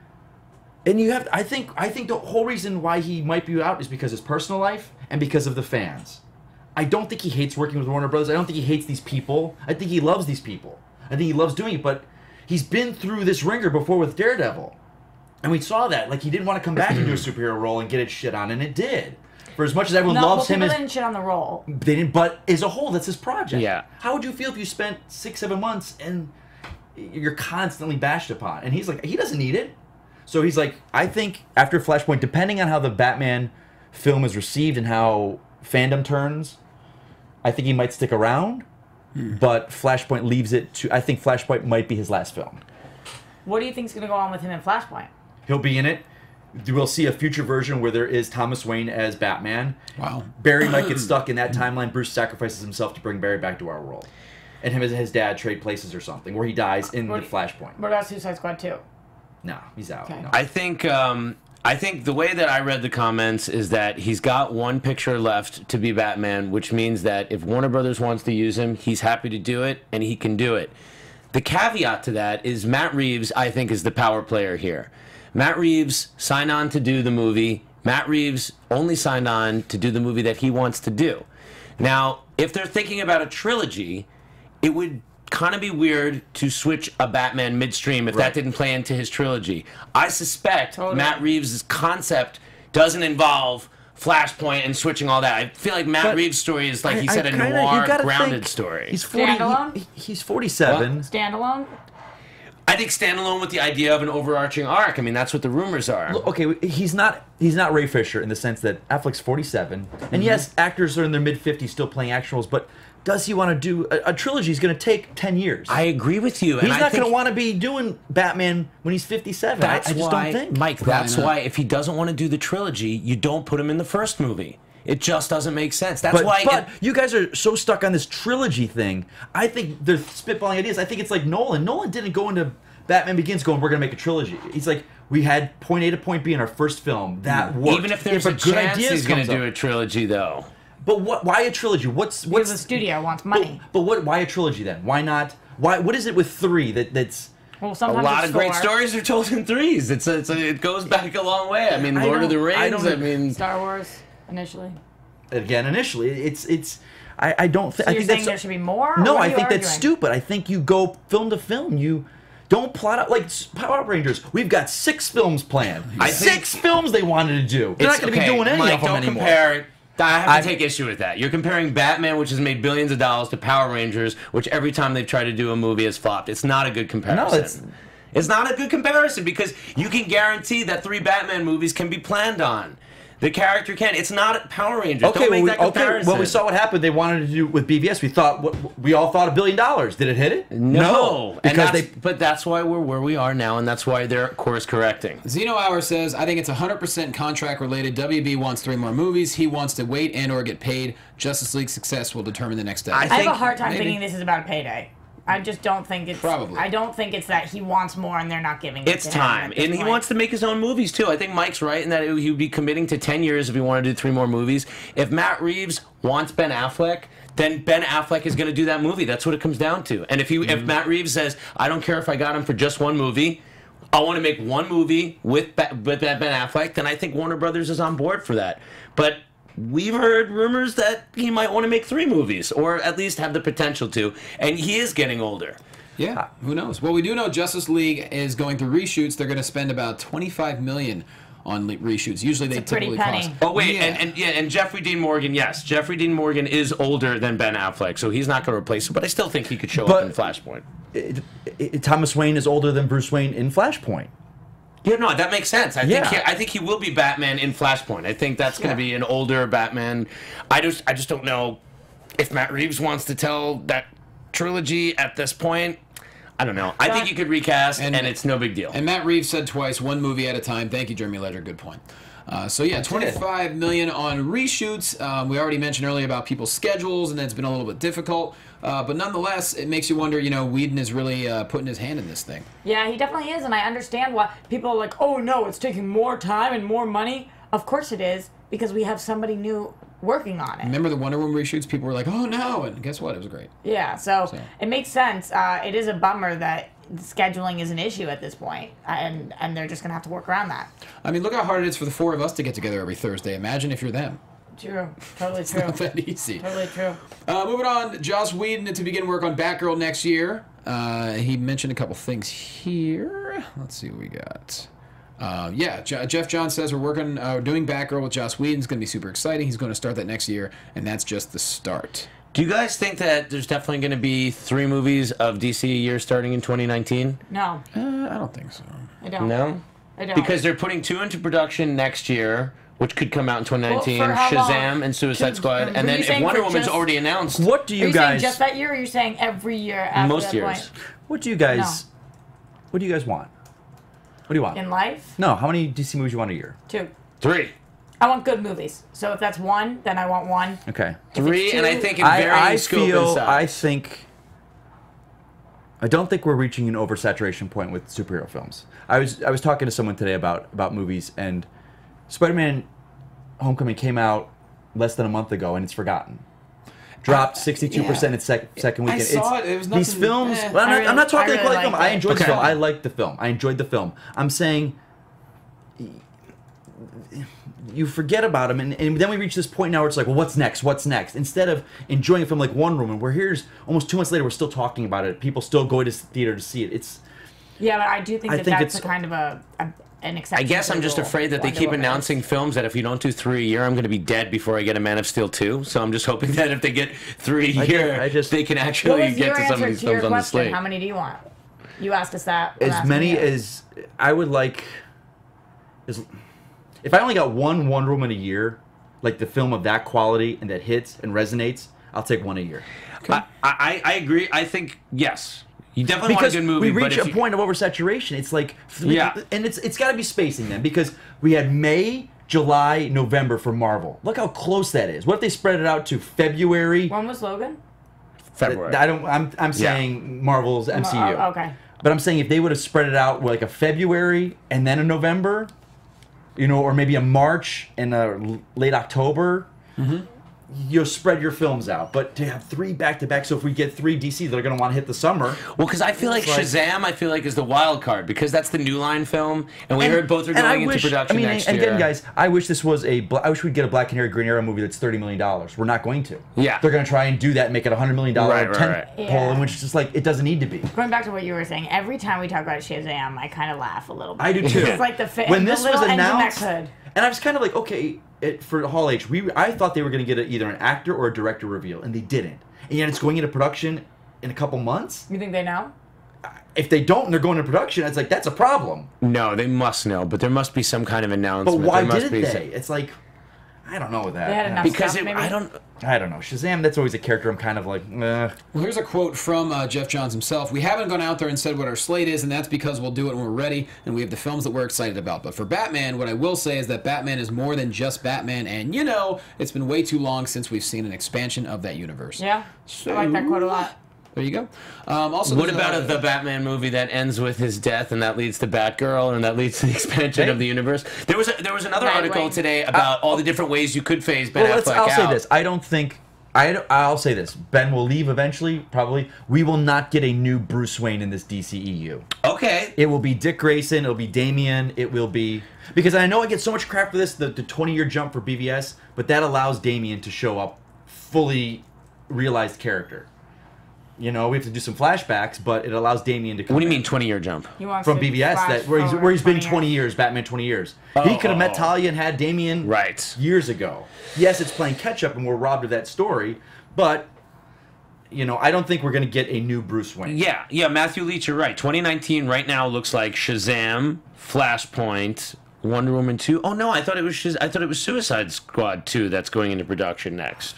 and you have. I think. I think the whole reason why he might be out is because his personal life and because of the fans. I don't think he hates working with Warner Brothers. I don't think he hates these people. I think he loves these people. I think he loves doing it. But he's been through this ringer before with Daredevil, and we saw that. Like he didn't want to come back and do a superhero role and get it shit on, and it did. For as much as everyone no, loves well, him, people as didn't shit on the role. they didn't. But as a whole, that's his project. Yeah. How would you feel if you spent six, seven months and you're constantly bashed upon? And he's like, he doesn't need it. So he's like, I think after Flashpoint, depending on how the Batman film is received and how fandom turns, I think he might stick around. But Flashpoint leaves it to. I think Flashpoint might be his last film. What do you think's gonna go on with him in Flashpoint? He'll be in it. We'll see a future version where there is Thomas Wayne as Batman. Wow. Barry might get stuck in that timeline. Bruce sacrifices himself to bring Barry back to our world. And him and his dad trade places or something, where he dies in What the do you- Flashpoint. What about Suicide Squad two? No, he's out. Okay. No. I think um, I think the way that I read the comments is that he's got one picture left to be Batman, which means that if Warner Brothers wants to use him, he's happy to do it, and he can do it. The caveat to that is Matt Reeves, I think, is the power player here. Matt Reeves signed on to do the movie. Matt Reeves only signed on to do the movie that he wants to do. Now, if they're thinking about a trilogy, it would kind of be weird to switch a Batman midstream if that didn't play into his trilogy. I suspect Totally. Matt Reeves' concept doesn't involve Flashpoint and switching all that. I feel like Matt But Reeves' story is like he I- said I a kinda- you noir, gotta grounded think story. He's forty. Standalone? He, he's forty-seven. Standalone? I think standalone with the idea of an overarching arc. I mean, that's what the rumors are. Look, okay, he's not he's not Ray Fisher in the sense that Affleck's forty-seven, and Mhm. yes, actors are in their mid fifties still playing action roles, but does he want to do a, a trilogy? Is going to take ten years. I agree with you. He's and I not think going to want to be doing Batman when he's fifty-seven. I, I That's just why, don't think. Mike. That's not. why if he doesn't want to do the trilogy, you don't put him in the first movie. It just doesn't make sense. That's but, why. But it, you guys are so stuck on this trilogy thing. I think they're spitballing ideas. I think it's like Nolan. Nolan didn't go into Batman Begins going, we're going to make a trilogy. He's like, we had point A to point B in our first film. That worked. Even if there's if a, a chance he's going to do up. a trilogy, though. But what? Why a trilogy? What's what's because the studio wants money? But, but what? Why a trilogy then? Why not? Why? What is it with three that that's? Well, a lot of great stories are told in threes. It's, a, it's a, it goes back a long way. I mean, I Lord of the Rings. I, I, don't, mean, Star Wars initially. Again, initially, it's it's. I, I don't think. So I you're think saying that's, there should be more? No, I I think arguing? that's stupid. I think you go film to film. You don't plot out like Power Rangers. We've got six films planned. I six films they wanted to do. They're not going to okay, be doing any Mike, of them don't anymore. Compare, I have to I've, take issue with that. You're comparing Batman, which has made billions of dollars, to Power Rangers, which every time they've tried to do a movie has flopped. It's not a good comparison. No, it's, it's not a good comparison because you can guarantee that three Batman movies can be planned on. The character can. It's not Power Rangers. Okay, Don't make well, that okay. comparison. Well, we saw what happened. They wanted to do with B V S. We thought what, we all thought a billion dollars. Did it hit it? No, no because because they. they. But that's why we're where we are now, and that's why they're course correcting. Zeno Hour says, I think it's one hundred percent contract related. W B wants three more movies. He wants to wait and or get paid. Justice League success will determine the next step. I, I have a hard time maybe. thinking this is about a payday. I just don't think it's probably. I don't think it's that he wants more and they're not giving it It's to time, him and he wants to make his own movies too. I think Mike's right in that he would be committing to ten years if he wanted to do three more movies. If Matt Reeves wants Ben Affleck, then Ben Affleck is going to do that movie. That's what it comes down to. And if he, mm-hmm. if Matt Reeves says, "I don't care if I got him for just one movie, I want to make one movie with with Ben Affleck," then I think Warner Brothers is on board for that. But we've heard rumors that he might want to make three movies, or at least have the potential to, and he is getting older. Yeah, who knows? Well, we do know Justice League is going through reshoots. They're going to spend about twenty-five million dollars on le- reshoots. Usually they typically cost. Oh wait, yeah. and, and yeah, and Jeffrey Dean Morgan, yes, Jeffrey Dean Morgan is older than Ben Affleck, so he's not going to replace him. But I still think he could show but up in Flashpoint. It, it, Thomas Wayne is older than Bruce Wayne in Flashpoint. Yeah, no, that makes sense. I yeah. think he, I think he will be Batman in Flashpoint. I think that's going to yeah. be an older Batman. I just I just don't know if Matt Reeves wants to tell that trilogy at this point. I don't know. I think you could recast, and, and it's no big deal. And Matt Reeves said twice, one movie at a time. Thank you, Jeremy Ledger. Good point. Uh, so yeah, twenty-five million on reshoots. Um, we already mentioned earlier about people's schedules, and it's been a little bit difficult. Uh, but nonetheless, it makes you wonder. You know, Whedon is really uh, putting his hand in this thing. Yeah, he definitely is, and I understand why people are like, "Oh no, it's taking more time and more money." Of course it is, because we have somebody new working on it. Remember the Wonder Woman reshoots? People were like, "Oh no!" And guess what? It was great. Yeah, so, so. it makes sense. Uh, it is a bummer that scheduling is an issue at this point, and and they're just gonna have to work around that. I mean, look how hard it is for the four of us to get together every Thursday. Imagine if you're them. True, totally it's true. Not that easy. Totally true. Uh, moving on, Joss Whedon to begin work on Batgirl next year. Uh, he mentioned a couple things here. Let's see what we got. Uh, yeah, J- Jeff Johns says we're working, uh, doing Batgirl with Joss Whedon. It's going to be super exciting. He's going to start that next year, and that's just the start. Do you guys think that there's definitely going to be three movies of D C a year starting in twenty nineteen? No. Uh, I don't think so. I don't. No? I don't. Because they're putting two into production next year, which could come out in twenty nineteen, well, Shazam long? and Suicide Squad, Were and then if Wonder Woman's just, already announced... What do you are you guys... saying just that year, or are you saying every year after Most that years. point? What do you guys... No. What do you guys want? What do you want? In life? No, how many D C movies you want a year? Two. Three. I want good movies. So if that's one, then I want one. Okay. Three, two, and I think in varying I, I scope feel, and size. I think... I don't think we're reaching an oversaturation point with superhero films. I was I was talking to someone today about, about movies, and Spider-Man Homecoming came out less than a month ago, and it's forgotten. Dropped sixty-two percent yeah. its sec- second weekend. I saw it's, it. It was these nothing, films... eh. Well, I'm, not, really, I'm not talking I like really the film. liked I it. enjoyed Okay. the film. I liked the film. I enjoyed the film. I'm saying... You forget about them, and, and then we reach this point now where it's like, well, what's next? What's next? Instead of enjoying a film like Wonder Woman, where here's almost two months later, we're still talking about it. People still go to theater to see it. It's Yeah, but I do think I that think that's it's- a kind of a, a an exception. I guess to I'm the just rule. afraid that they Wonder keep Woman is. announcing films that if you don't do three a year, I'm going to be dead before I get a Man of Steel two. So I'm just hoping that if they get three a I year, get- I just- they can What actually was get your to some of answer these to your films on the question? slate. How many do you want? You asked us that. I'm as asking many you. as I would like. As, if I only got one Wonder Woman a year, like the film of that quality and that hits and resonates, I'll take one a year. I, I, I agree. I think, yes. You definitely Because want a good movie, we but reach if a you, point of oversaturation. It's like, Yeah. and it's it's got to be spacing then, because we had May July, November for Marvel. Look how close that is. What if they spread it out to February? When was Logan? February. I don't. I'm. I'm Yeah. saying Marvel's M C U. Oh, okay. But I'm saying if they would have spread it out with like a February and then a November, you know, or maybe a March and a l- late October, Mm-hmm. you'll spread your films out. But to have three back to back, so if we get three D C, they're going to want to hit the summer. Well, because I feel like It's like- Shazam, I feel like is the wild card because that's the New Line film, and we And- heard both are and I going into wish- production I mean, next and year. again, guys, I wish this was a. Bla- I wish we'd get a Black Canary Green Arrow movie that's thirty million dollars. We're not going to. Yeah. They're going to try and do that, and make it a hundred million dollar Right, right, tent right. pole, Yeah. in which it's just like it doesn't need to be. Going back to what you were saying, every time we talk about Shazam, I kind of laugh a little bit. I do too. It's like the fa- when the this was little engine that announced, could. and I was kind of like, okay, it, for Hall H, we I thought they were going to get a, either an actor or a director reveal, and they didn't. And yet it's going into production in a couple months. You think they know? If they don't, and they're going into production. It's like that's a problem. No, they must know, but there must be some kind of But announcement. why There must didn't be they? some- It's like I don't know with that. They had enough because stuff, it, maybe? I don't. I don't know. Shazam, that's always a character I'm kind of like, eh. Well, here's a quote from uh, Jeff Johns himself. We haven't gone out there and said what our slate is, and that's because we'll do it when we're ready, and we have the films that we're excited about. But for Batman, what I will say is that Batman is more than just Batman, and, you know, it's been way too long since we've seen an expansion of that universe. Yeah. I like that quote a lot. There you go. Um, also, What there's about another- the Batman movie that ends with his death and that leads to Batgirl and that leads to the expansion Hey. of the universe? There was a, there was another Nightwing. article today about all the different ways you could phase Ben Well, let's, Affleck I'll say out. this. I don't think. I, I'll say this. Ben will leave eventually, probably. We will not get a new Bruce Wayne in this D C E U. Okay. It will be Dick Grayson. It'll be Damian. It will be... Because I know I get so much crap for this, the twenty-year jump for B V S, but that allows Damian to show up fully realized character. You know, we have to do some flashbacks, but it allows Damian to come What do you in. mean twenty-year jump? He wants From to B V S, flash that where he's forward where he's been years. twenty years, Batman twenty years. Oh, he could have oh, met oh. Talia and had Damian Right. years ago. Yes, it's playing catch up, and we're robbed of that story, but you know, I don't think we're going to get a new Bruce Wayne. Yeah, yeah, Matthew Leach, you're right. twenty nineteen right now looks like Shazam, Flashpoint, Wonder Woman two. Oh no, I thought it was Shaz- I thought it was Suicide Squad two that's going into production next.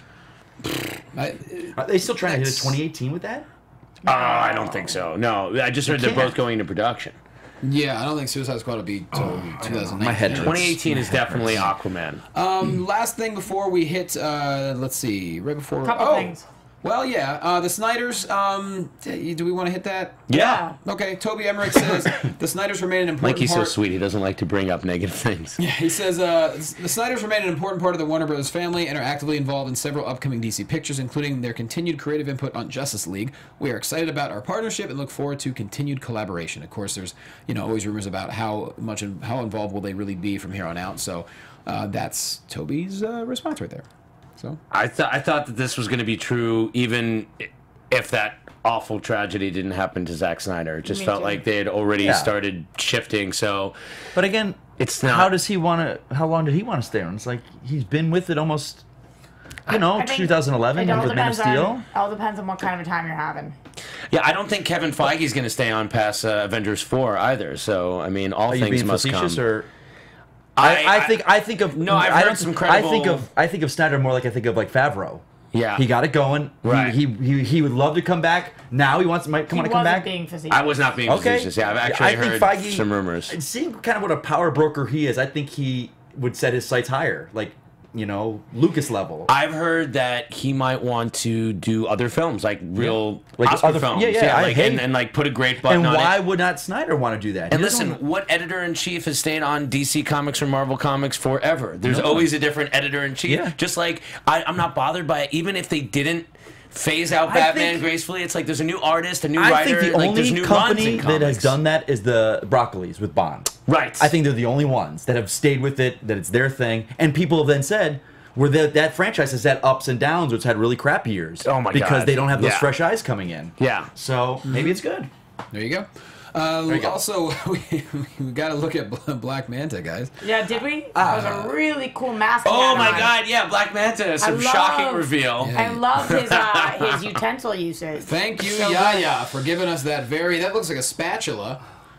I, Are they still trying to hit a twenty eighteen with that? Oh, I don't think so. No, I just heard they're can't. both going into production. yeah, I don't think Suicide Squad will be till twenty nineteen. My head hurts. twenty eighteen is definitely Aquaman. Um, last thing before we hit, uh, let's see, right before. Couple oh, things. Well, yeah, uh, the Snyders. Um, d- do we want to hit that? Yeah. Okay. Toby Emmerich says the Snyders remain an important Mikey's so part. sweet. He doesn't like to bring up negative things. Yeah, he says uh, the Snyders remain an important part of the Warner Bros. Family and are actively involved in several upcoming D C pictures, including their continued creative input on Justice League. We are excited about our partnership and look forward to continued collaboration. Of course, there's you know always rumors about how much how involved will they really be from here on out. So uh, that's Toby's uh, response right there. So I thought I thought that this was going to be true, even i- if that awful tragedy didn't happen to Zack Snyder. It just Me felt too. like they had already Yeah. started shifting. So But again, it's not. how does he want to? How long did he want to stay on? It's like he's been with it almost, you know, I think twenty eleven it all with Man of depends Steel. on- all depends on what kind of a time you're having. Yeah, I don't think Kevin Feige's going to stay on past uh, Avengers four either. So I mean, all Are you things being must facetious come. or? I, I think I think of No, I've I heard don't- some I think credible- of I think of Snyder more like I think of like Favreau. Yeah. He got it going. He- Right. He, he he would love to come back. Now he wants might come He want to come wasn't back. being facetious. I was not being Okay. facetious. Yeah, I've actually I think heard Feige- some rumors. Seeing kind of what a power broker he is, I think he would set his sights higher, like you know Lucas level. I've heard that he might want to do other films, like real Like Oscar other- films. yeah, yeah, I like, hate- and, and like put a great button And on why it. would not Snyder want to do that? And He doesn't listen, want- what editor in chief has stayed on D C Comics or Marvel Comics forever? There's No. always a different editor in chief. Yeah. Just like I, I'm not bothered by it, even if they didn't phase out I Batman think- gracefully. It's like there's a new artist, a new I writer. think the like, there's only new runs company in that has comics. done that is the Broccolis with Bond. Right. I think they're the only ones that have stayed with it, that it's their thing, and people have then said, where that that franchise has had ups and downs, or it's had really crap years. Oh my because God. they don't have those Yeah. fresh eyes coming in. Yeah. So maybe it's good. there you go. Uh, you go. Also, we, we got to look at Bl- Black Manta, guys. Yeah, did we? that was a really cool mask. he Oh had my on. God! Yeah, Black Manta. Some love- shocking reveal. I love his uh, his utensil usage. Thank you, So good. Yaya, for giving us that very. That looks like a spatula.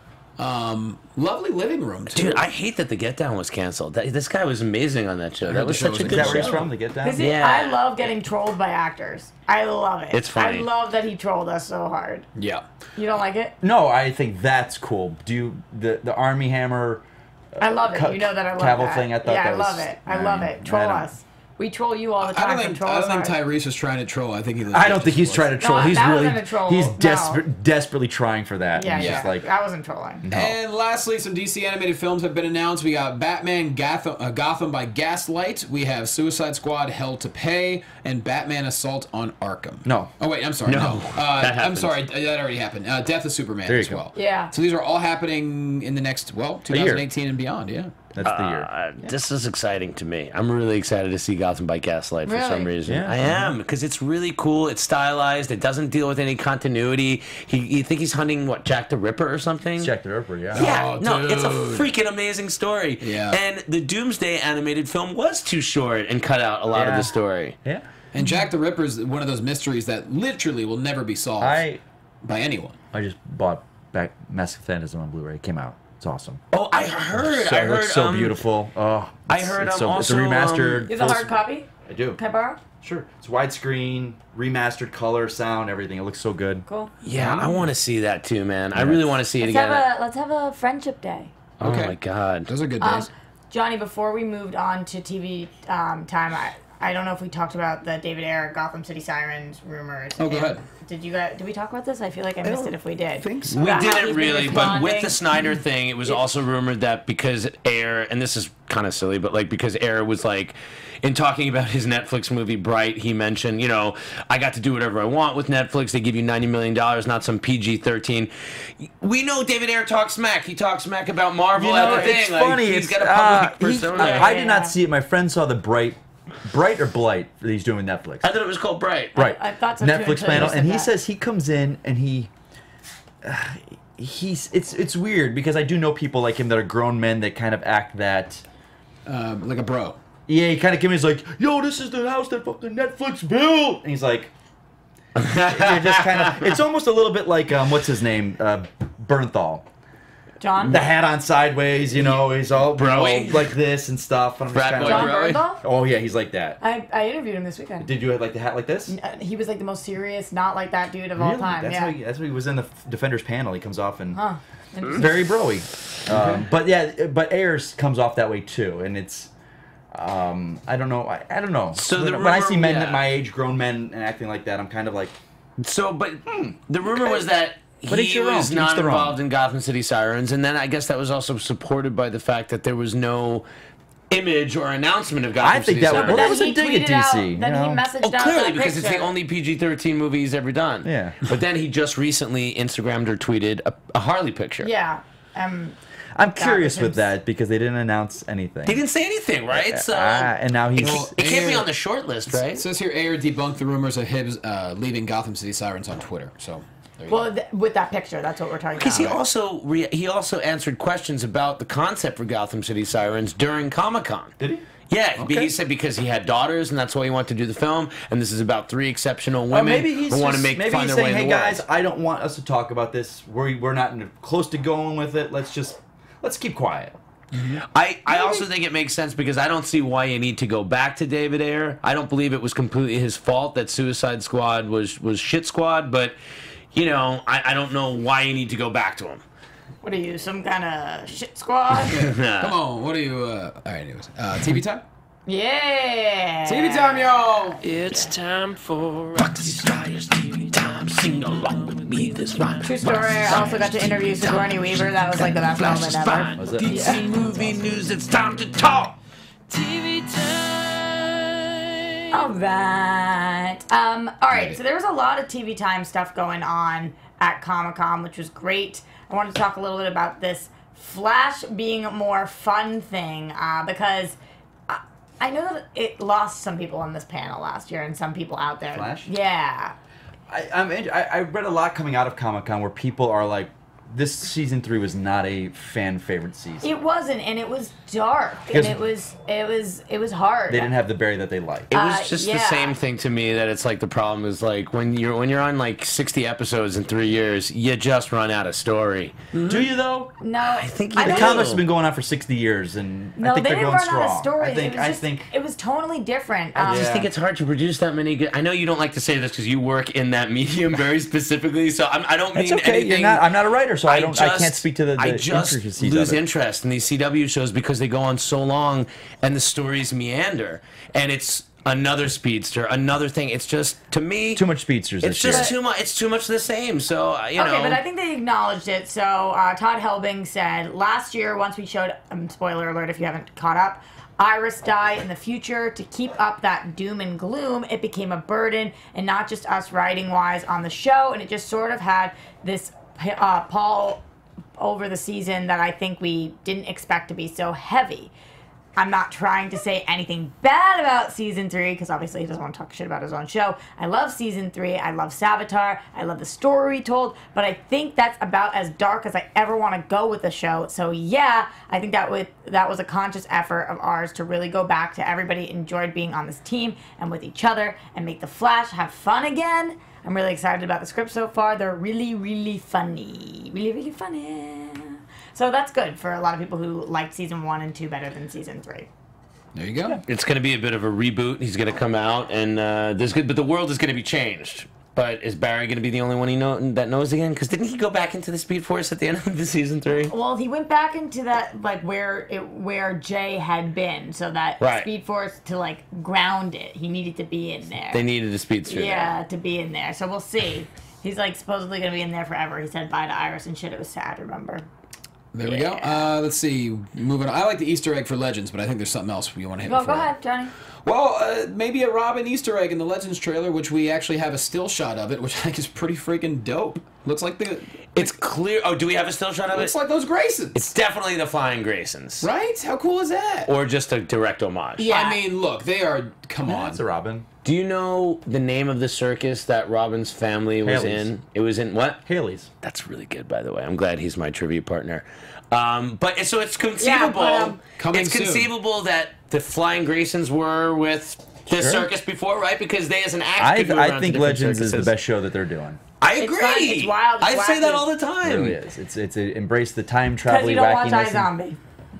Um, lovely living room too. Dude, I hate that the Get Down was canceled. That, this guy was amazing on that show. heard That the was show such was a Is good that where he's show. from? To get down. Is it, Yeah. I love getting trolled by actors. I love it. It's funny. I love that he trolled us so hard. yeah. You don't like it? No, I think that's cool. Do you, the the Army Hammer I love it. Ca- You know that I love Cavill that. thing, I thought yeah, that I love was- it. I I love mean, it. Troll I don't- us. We troll you all the I time. don't so think troll I us don't think hard. Tyrese was trying to troll. I think he. I don't think he's trying to troll. No, he's that really wasn't a troll, he's no. desperate, desperately trying for that. Yeah, And it's yeah. just like I wasn't trolling. no. And lastly, some D C animated films have been announced. We got Batman Gotham, uh, Gotham by Gaslight. We have Suicide Squad Hell to Pay, and Batman Assault on Arkham. No. Oh wait, I'm sorry. No. No, uh, That I'm happens. sorry. That already happened. Uh, Death of Superman There you as go. well. Yeah. So these are all happening in the next well, year. twenty eighteen and beyond. Yeah. That's the year. Uh, this is exciting to me. I'm really excited to see Gotham by Gaslight for some Really? reason. Yeah. I am because it's really cool. It's stylized. It doesn't deal with any continuity. He, you think he's hunting what Jack the Ripper or something? It's Jack the Ripper, yeah. Yeah, Oh, no, it's a dude. freaking amazing story. Yeah. And the Doomsday animated film was too short and cut out a lot of Yeah. the story. Yeah. And Jack the Ripper is one of those mysteries that literally will never be solved I by anyone. I just bought back Mask of Phantasm on Blu-ray. It came out. It's awesome. Oh, I heard. So, I it heard. looks so um, beautiful. Oh, I it's- heard, it's, um, so, also, it's a remastered. um, You have a full- hard copy? I do. Can I borrow? Sure. It's widescreen, remastered color, sound, everything. It looks so good. Cool. Yeah, I want to see that too, man. I really want to see it Let's again. have a let's have a friendship day. oh Okay. my god. Those are good Um, days. Johnny, before we moved on to T V um, time, I, I don't know if we talked about the David Ayer Gotham City Sirens rumors. Oh, go And ahead. Did you guys? Did we talk about this? I feel like I missed it. If we did, think so. We About how he's didn't been really, but with responding. the Snyder thing, it was also rumored that because Ayer, and this is kind of silly, but like because Ayer was like, in talking about his Netflix movie Bright, he mentioned, you know, I got to do whatever I want with Netflix. They give you ninety million dollars, not some P G thirteen. We know David Ayer talks smack. He talks smack about Marvel You know, at the it's thing. Like, funny. he's it's, got a uh, public he- persona. I, I did Yeah. not see it. My friend saw the Bright, Bright or Blight that he's doing with Netflix. I thought it was called Bright. Right. I thought so too Netflix until panel, you said and he that. says he comes in and he. Uh, he's it's it's weird because I do know people like him that are grown men that kind of act that. Um, like a bro. Yeah, he kind of came in. He's like, "Yo, this is the house that fucking Netflix built," and he's like, "You're just kind of." It's almost a little bit like um, what's his name, uh, Bernthal. John. The hat on sideways, you know, he's all you know, Broy? like this and stuff. And I'm just Frat kinda boy like, Broy? John Bernthal? oh yeah, he's like that. I, I interviewed him this weekend. Did you have like the hat like this? Uh, he was like the most serious, not like that dude of all Really? time. That's yeah. how he, that's what he was in the Defenders panel. He comes off and Huh. Interesting. very broy. Um, but yeah, but Ayers comes off that way too, and it's. Um, I don't know. I, I don't know. So when, the when I rumor- see men yeah. at my age, grown men, and acting like that, I'm kind of like, So, but the rumor was that But each he their own, was to each not their own. involved in Gotham City Sirens, and then I guess that was also supported by the fact that there was no image or announcement of Gotham I think City that Sirens. well, that Then was a he dig at tweeted D out- C. you Then know? he messaged Oh, out clearly, that because it's the picture. only P G thirteen movie he's ever done. Yeah. But then he just recently Instagrammed or tweeted a, a Harley picture. Yeah. Um, I'm That curious was with him. that because they didn't announce anything. He didn't say anything, right? So Ah, and now he's. Well, it can't be Ayer- on the short list, right? It says here Ayer debunked the rumors of Hibbs uh, leaving Gotham City Sirens on Twitter. So, there you well, go. th- with that picture, that's what we're talking Because about. he also re- he also answered questions about the concept for Gotham City Sirens during Comic Con. Did he? Yeah, he- Okay. he said because he had daughters and that's why he wanted to do the film. And this is about three exceptional Or women maybe he's who want to just- make maybe find he's their saying, way in "Hey the guys, world." I don't want us to talk about this. We're we're not in- close to going with it. Let's just let's keep quiet." I, I also think it makes sense because I don't see why you need to go back to David Ayer. I don't believe it was completely his fault that Suicide Squad was, was shit squad, but, you know, I, I don't know why you need to go back to him. What are you, some kind of shit squad? Come on, what are you? Uh, all right, anyways, uh, T V time. yeah. T V time, y'all. It's time for Roxy Strider's T V time. Sing along with me this rhyme. True story. I also got to interview Sigourney Weaver. That was like the best moment ever. Was it? D C movie news, it's time to talk. T V time. All right. Um, all right. Right. So there was a lot of T V time stuff going on at Comic Con, which was great. I wanted to talk a little bit about this Flash being a more fun thing uh, because I, I know that it lost some people on this panel last year and some people out there. Flash? Yeah. I, I'm, in- I I read a lot coming out of Comic Con where people are like, "This season three was not a fan favorite season." It wasn't, and it was dark, Because- and it was it was it was hard. They didn't have the Barry that they liked. It was Uh, just the yeah. same thing to me that it's like the problem is like when you're when you're on like sixty episodes in three years, you just run out of story. Do you though? No, I think I The don't comics know. have been going on for sixty years, and No, I think they they're didn't going run strong. out of story. I think it was I just, think it was totally different. I Um, just think it's hard to produce that many good. I know you don't like to say this because you work in that medium very specifically, so I'm, I don't mean it's okay. anything. You're not. I'm not a writer, so I don't. I, just- can't speak to the, the I just intricacies lose of it. interest in these C W shows because they go on so long and the stories meander, and it's another speedster, another thing. It's just to me Too much speedsters. It's this just year. too much. It's too much the same. So uh, you know. Okay, but I think they acknowledged it. So uh, Todd Helbing said last year, once we showed, um, spoiler alert if you haven't caught up, Iris died in the future. To keep up that doom and gloom, it became a burden, and not just us writing-wise on the show, and it just sort of had this uh, pall over the season that I think we didn't expect to be so heavy. I'm not trying to say anything bad about season three, because obviously he doesn't want to talk shit about his own show. I love season three. I love Savitar. I love the story told. But I think that's about as dark as I ever want to go with the show. So yeah, I think that with that was a conscious effort of ours to really go back to everybody enjoyed being on this team and with each other and make the Flash have fun again. I'm really excited about the script so far. They're really, really funny. Really, really funny. So that's good for a lot of people who liked season one and two better than season three. There you go. It's going to be a bit of a reboot. He's going to come out, and uh, there's good, but the world is going to be changed. But is Barry going to be the only one he know that knows again? Because didn't he go back into the Speed Force at the end of the season three? Well, he went back into that like where it where Jay had been, so that Right. Speed Force to like ground it. He needed to be in there. They needed a speedster. Yeah, to be in there. So we'll see. He's like supposedly gonna be in there forever. He said bye to Iris and shit. It was sad. Remember? There we go. Uh, let's see. Moving on. I like the Easter egg for Legends, but I think there's something else you want to hit Go, before. go ahead, Johnny. Well, uh, maybe a Robin Easter egg in the Legends trailer, which we actually have a still shot of it, which I think is pretty freaking dope. Looks like the... It's clear... Oh, do we have a still shot of it? Looks like those Graysons. It's definitely the Flying Graysons. Right? How cool is that? Or just a direct homage. Yeah. I mean, look, they are... Come Yeah, on. it's a Robin. Do you know the name of the circus that Robin's family was Haley's. in? It was in what? Haley's. That's really good, by the way. I'm glad he's my trivia partner. Um, but so it's conceivable. but, um, Coming it's soon. conceivable that the Flying Graysons were with this Sure. circus before, right? Because they, as an act, I, could go around I to think different Legends is the circuses. best show that they're doing. I It's agree. fun, it's wild, it's I say that wacky. all the It time. really is. It's it's it embrace the time Because travel you don't watch wackiness. and- iZombie.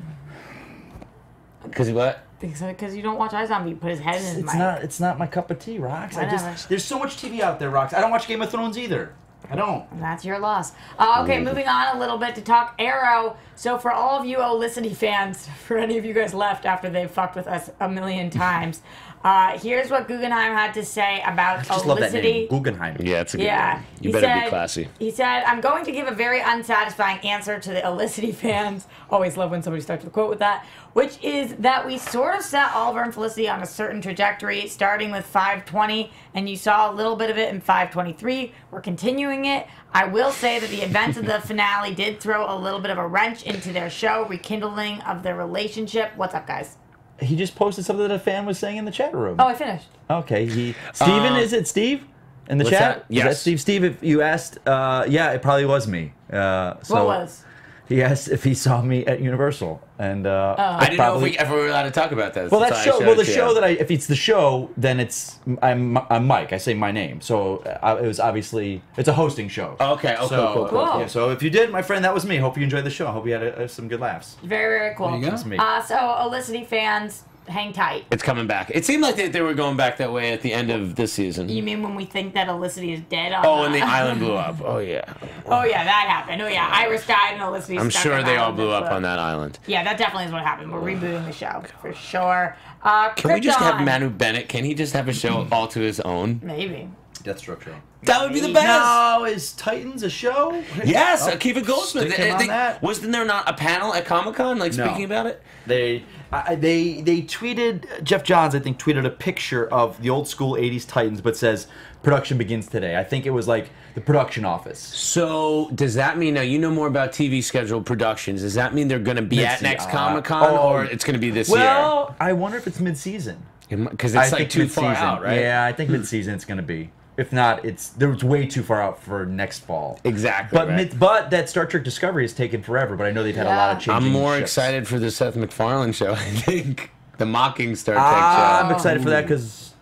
Because what? Because you don't watch iZombie. You put his head in his It's mic. not. It's not my cup of tea, Rox. I Whatever. just. There's so much T V out there, Rox. I don't watch Game of Thrones either. I don't. And that's your loss. Uh, okay, moving on a little bit to talk Arrow. So for all of you Olicity fans, for any of you guys left after they've fucked with us a million times, uh, here's what Guggenheim had to say about I just love that Olicity. name, Guggenheim. Yeah, it's a good Yeah. one. You He better said- be classy. He said, I'm going to give a very unsatisfying answer to the Olicity fans. Always love when somebody starts with a quote with that. Which is that we sort of set Oliver and Felicity on a certain trajectory, starting with five twenty, and you saw a little bit of it in five twenty-three. We're continuing it. I will say that the events of the finale did throw a little bit of a wrench into their show, rekindling of their relationship. What's up, guys? He just posted something that a fan was saying in the chat room. Oh, I finished. Okay, he Steven, Uh, is it Steve? In the what's chat? that? Is Yes. that Steve? Steve, if you asked, uh, yeah, it probably was me. Uh, so What was? He asked if he saw me at Universal, and uh, Oh. I didn't know if we ever were allowed to talk about that. Well, That's that why I show. showed Well, the it to show you. that I, if it's the show, then it's I'm I'm Mike. I say my name, so uh, it was obviously it's a hosting show. Okay, okay, so, cool, cool, cool. Yeah, so if you did, my friend, that was me. Hope you enjoyed the show. Hope you had uh, some good laughs. Very, very cool. There you go. That's me. Uh, so, Olicity fans, hang tight. It's coming back. It seemed like they, they were going back that way at the end of this season. You mean when we think that Olicity is dead? On Oh, and the island blew up. Oh, yeah. Oh yeah, that happened. Oh yeah, Iris died and Olicity. I'm stuck sure on they the all island blew and up flew. on that island. Yeah, that definitely is what happened. We're rebooting the show for sure. Uh, Can we just have Krypton. Manu Bennett? Can he just have a show all to his own? Maybe. Deathstroke show. That would be the best. Now is Titans a show? Yes, Oh, Akiva Goldsmith. stick him I on think- that. Wasn't there not a panel at Comic Con, like No. speaking about it? They I, they they tweeted Jeff Johns, I think, tweeted a picture of the old school eighties Titans, but says production begins today. I think it was like the production office. So does that mean now you know more about T V scheduled productions? Does that mean they're going to be Let's at see, next uh, Comic Con, oh, or it's going to be this Well, I wonder if it's mid-season. year? Because I it's like think too far mid-season. out, right? Yeah, I think mid-season it's going to be. If not, it's there's way too far out for next fall. Exactly. But right. mid, but that Star Trek Discovery has taken forever. But I know they've had a lot of Yeah. changing. I'm more ships. excited for the Seth MacFarlane show. I think the mocking Star Trek Ah, I'm show. excited for that because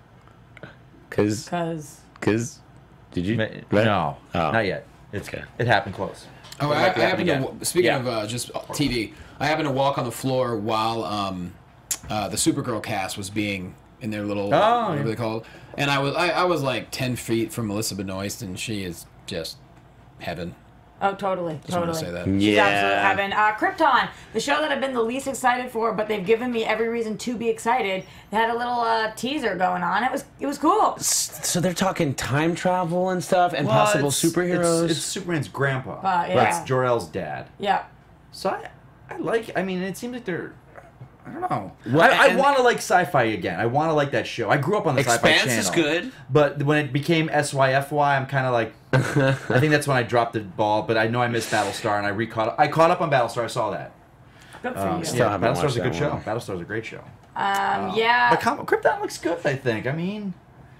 Because, Cause because, did you? no, Oh. not yet. It's Okay. it happened close. Oh, It I, might I be happen happening to. again. w- Speaking Yeah. of uh, just T V, I happened to walk on the floor while um, uh, the Supergirl cast was being in their little Oh, whatever yeah. they called, and I was I, I was like ten feet from Melissa Benoist, and she is just heaven. Oh, totally, Just wanted totally. to say that. She's Yeah. absolute heaven. Uh, Krypton, the show that I've been the least excited for, but they've given me every reason to be excited. They had a little uh, teaser going on. It was it was cool. So they're talking time travel and stuff, and Well, possible it's- superheroes. It's, it's Superman's grandpa. Uh, yeah. That's Jor-El's dad. Yeah. So I, I like. I mean, it seems like they're. I don't know. Well, I, I and- want to like sci-fi again. I want to like that show. I grew up on the Sci-Fi Expanse Channel. is good. But when it became S Y F Y, I'm kind of like. I think that's when I dropped the ball. But I know I missed Battlestar, and I recaught. I caught up on Battlestar. I saw that. Good for Um, you. Still yeah, haven't Battlestar's watched a good that show. one. Battlestar's a great show. Um, yeah. But Com- Krypton looks good. I think. I mean.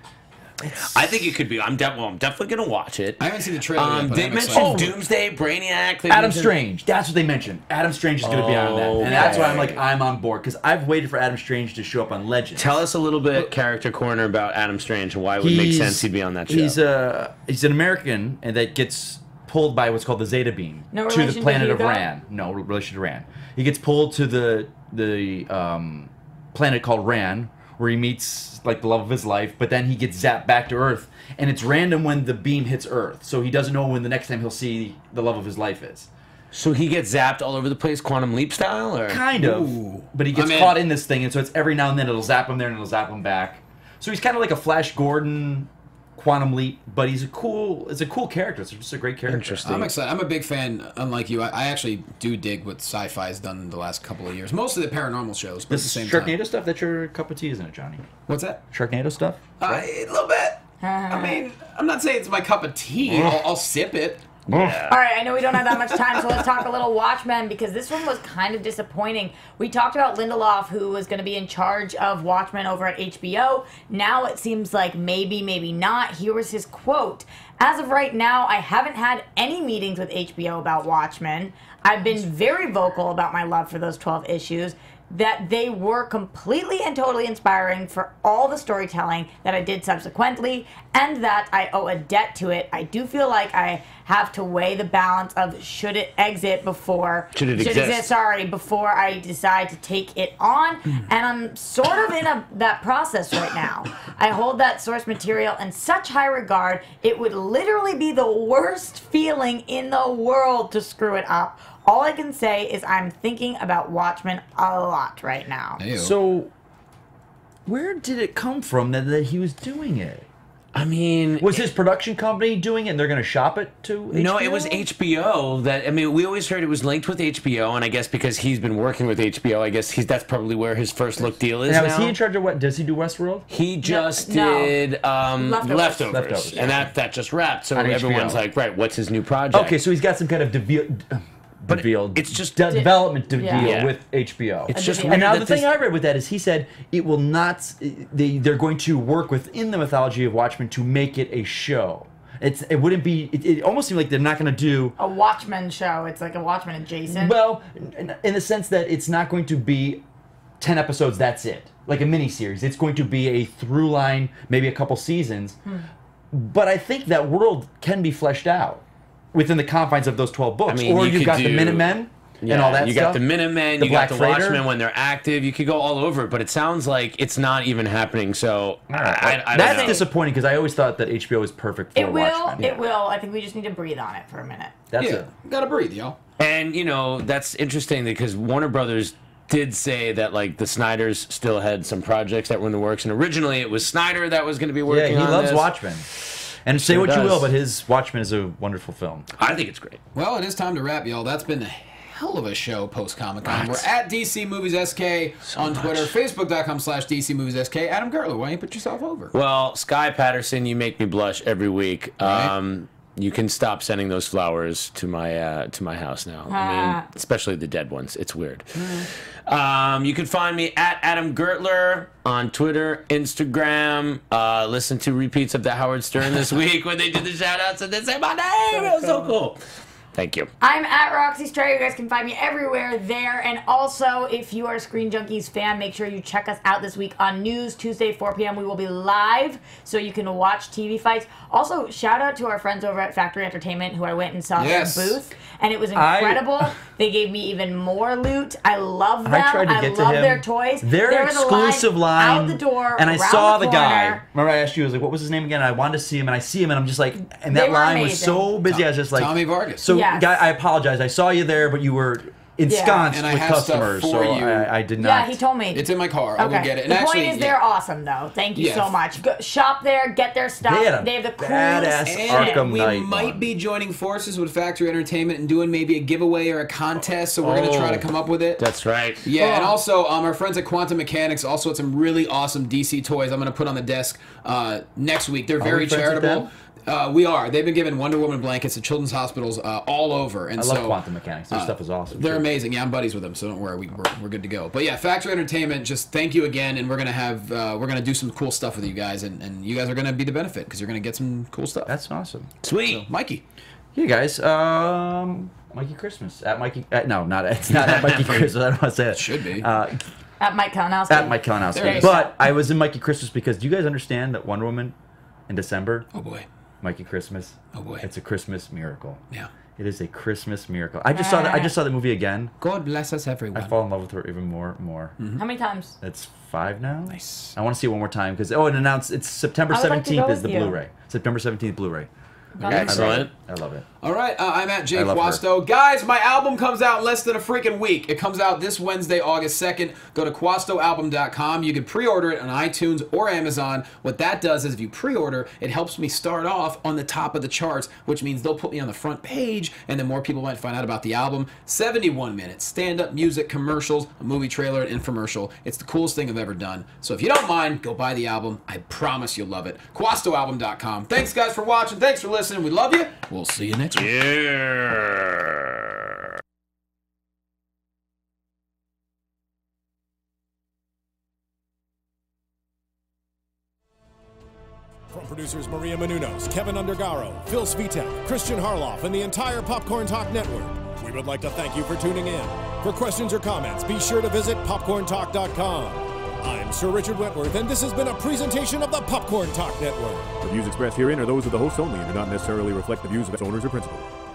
I think it could be. I'm, de- well, I'm definitely gonna watch it. I haven't seen the trailer Um, yet, but they I'm mentioned excited. Doomsday, Brainiac. They Adam mentioned- Strange. That's what they mentioned. Adam Strange is going to be on that, and that's why I'm like, Okay. I'm on board because I've waited for Adam Strange to show up on Legends. Tell us a little bit, character corner, about Adam Strange and why it would make sense he'd be on that show. He's a he's an American and that gets pulled by what's called the Zeta Beam No to relation the to planet of Hugo? Ran. No relation to Ran. He gets pulled to the the um, planet called Ran, where he meets like the love of his life, but then he gets zapped back to Earth, and it's random when the beam hits Earth, so he doesn't know when the next time he'll see the love of his life is. So he gets zapped all over the place, Quantum Leap style, or Kind of, Ooh. but he gets I'm in. caught in this thing, and so it's every now and then it'll zap him there and it'll zap him back. So he's kind of like a Flash Gordon, Quantum Leap, but he's a cool. It's a cool character. It's just a great character. Interesting. I'm excited. I'm a big fan. Unlike you, I, I actually do dig what sci-fi's done in the last couple of years. Most of the paranormal shows, but This at the same Sharknado time. stuff. That's your cup of tea, isn't it, Johnny? What's that? Sharknado stuff. Uh, a little bit. I mean, I'm not saying it's my cup of tea. I'll, I'll sip it. All right, I know we don't have that much time, so let's talk a little Watchmen, because this one was kind of disappointing. We talked about Lindelof, who was going to be in charge of Watchmen over at H B O. Now it seems like maybe, maybe not. Here was his quote. As of right now, I haven't had any meetings with H B O about Watchmen. I've been very vocal about my love for those twelve issues, that they were completely and totally inspiring for all the storytelling that I did subsequently, and that I owe a debt to it. I do feel like I have to weigh the balance of should it exit before Should it exist? sorry, before I decide to take it on, and I'm sort of in a that process right now. I hold that source material in such high regard, it would literally be the worst feeling in the world to screw it up. All I can say is I'm thinking about Watchmen a lot right now. Ew. So, where did it come from that, that he was doing it? I mean, Was his production company doing it and they're going to shop it to H B O? no, it was H B O. That I mean, we always heard it was linked with H B O, and I guess because he's been working with H B O, I guess he's that's probably where his first look deal is Now, now. is he in charge of what? Does he do Westworld? He just No. did um, Leftovers. leftovers, Leftovers, and that that just wrapped. So On H B O. everyone's like, right, what's his new project? Okay, so he's got some kind of devi- But devealed, it's just- de- development de- Yeah. deal Yeah. with H B O. It's just And weird And now that the thing this- I read with that is he said it will not. They they're going to work within the mythology of Watchmen to make it a show. It's it wouldn't be. It, it almost seemed like they're not going to do. A Watchmen show. It's like a Watchmen adjacent. Well, in, in the sense that it's not going to be ten episodes. That's it, like a miniseries. It's going to be a through line, maybe a couple seasons. Hmm. But I think that world can be fleshed out within the confines of those twelve books. I mean, or you you've could got the do- Minutemen. Yeah, and all that you stuff. got the Minutemen, The you got Black the Freighter. Watchmen when they're active. You could go all over, but it sounds like it's not even happening. So I, I, I That's don't know. disappointing because I always thought that H B O was perfect for it will. Watchmen. It will. I think we just need to breathe on it for a minute. That's yeah, it. gotta breathe, y'all. And you know that's interesting because Warner Brothers did say that like the Snyders still had some projects that were in the works, and originally it was Snyder that was going to be Yeah, working he on loves this. Watchmen. And say Sure what you does. will, but his Watchmen is a wonderful film. I think it's great. Well, it is time to wrap, y'all. That's been a hell of a show post Comic Con. We're at D C Movies S K on Twitter, Facebook.com slash DC Movies SK. Adam Gertler, why don't you put yourself over? Well, Sky Patterson, you make me blush every week. Right. Um, you can stop sending those flowers to my uh, to my house now. I mean, especially the dead ones. It's weird. Um, you can find me at Adam Gertler on Twitter, Instagram. Uh, listen to repeats of the Howard Stern this week when they did the shout outs and they say my name. It was so cool. Thank you. I'm at Roxy Stray. You guys can find me everywhere there. And also, if you are a Screen Junkies fan, make sure you check us out this week on News, Tuesday, four p.m. We will be live, so you can watch T V fights. Also, shout out to our friends over at Factory Entertainment, who I went and saw Yes. their booth. and it was I- incredible. They gave me even more loot. I love them. I tried to get to love him. their toys. Their There was a exclusive line, out the door, and I around saw the, the, guy. corner. Remember, I asked you, I was like, "What was his name again?" And I wanted to see him, and I see him, and I'm just like, and They that were line was amazing. so busy. I was just like, Tommy Vargas. So, Yes. guy, I apologize. I saw you there, but you were ensconced And I with have stuff customers, for so you. I, I did not. Yeah, he told me. It's in my car. I will Okay. get it. And the actually, point is, yeah. they're awesome, though. Thank you Yeah. so much. Go, shop there, get their stuff. They had a have the coolest badass shit. Arkham we Knight might one. be joining forces with Factory Entertainment and doing maybe a giveaway or a contest, so we're going to try to come up with it. That's right. Yeah, and Oh. also um, our friends at Quantum Mechanics also had some really awesome D C toys I'm going to put on the desk uh, next week. They're Are very we friends with charitable. them? Uh, we are. They've been giving Wonder Woman blankets to children's hospitals uh, all over. And I so, love Quantum Mechanics. Their uh, stuff is awesome. They're too. amazing. Yeah, I'm buddies with them, so don't worry. We, we're, we're good to go. But yeah, Factory Entertainment, just thank you again, and we're gonna have uh, we're gonna do some cool stuff with you guys, and, and you guys are gonna be the benefit because you're gonna get some cool stuff. That's awesome. Sweet, so, Mikey. Hey guys, um, Mikey Christmas at Mikey. At, no, not it's not at Mikey Christmas. I don't want to say that. Should be. Uh, At Mike Kalinowski. at Mike There Kalinowski. you But I was in Mikey Christmas because do you guys understand that Wonder Woman in December? Oh boy. Mikey Christmas. Oh boy. It's a Christmas miracle. Yeah. It is a Christmas miracle. I just saw that. I just saw the movie again. God bless us, everyone. I fall in love with her even more and more. How many times? It's five now. Nice. I want to see it one more time because oh, it announced it's September I would like to seventeenth go is the with you. Blu-ray. September seventeenth Blu-ray. Excellent. I love it. All right, uh, I'm at Jay I love her. Quasto. Guys, my album comes out in less than a freaking week. It comes out this Wednesday, August second. Go to Quasto Album dot com. You can pre-order it on iTunes or Amazon. What that does is if you pre-order, it helps me start off on the top of the charts, which means they'll put me on the front page, and then more people might find out about the album. seventy-one minutes, stand-up music, commercials, a movie trailer, an infomercial. It's the coolest thing I've ever done. So if you don't mind, go buy the album. I promise you'll love it. Quasto Album dot com. Thanks, guys, for watching. Thanks for listening. We love you. We'll see you next week. Yeah. From producers Maria Menounos, Kevin Undergaro, Phil Svitek, Christian Harloff, and the entire Popcorn Talk Network, we would like to thank you for tuning in. For questions or comments, be sure to visit popcorn talk dot com. I'm Sir Richard Wentworth, and this has been a presentation of the Popcorn Talk Network. The views expressed herein are those of the hosts only and do not necessarily reflect the views of its owners or principals.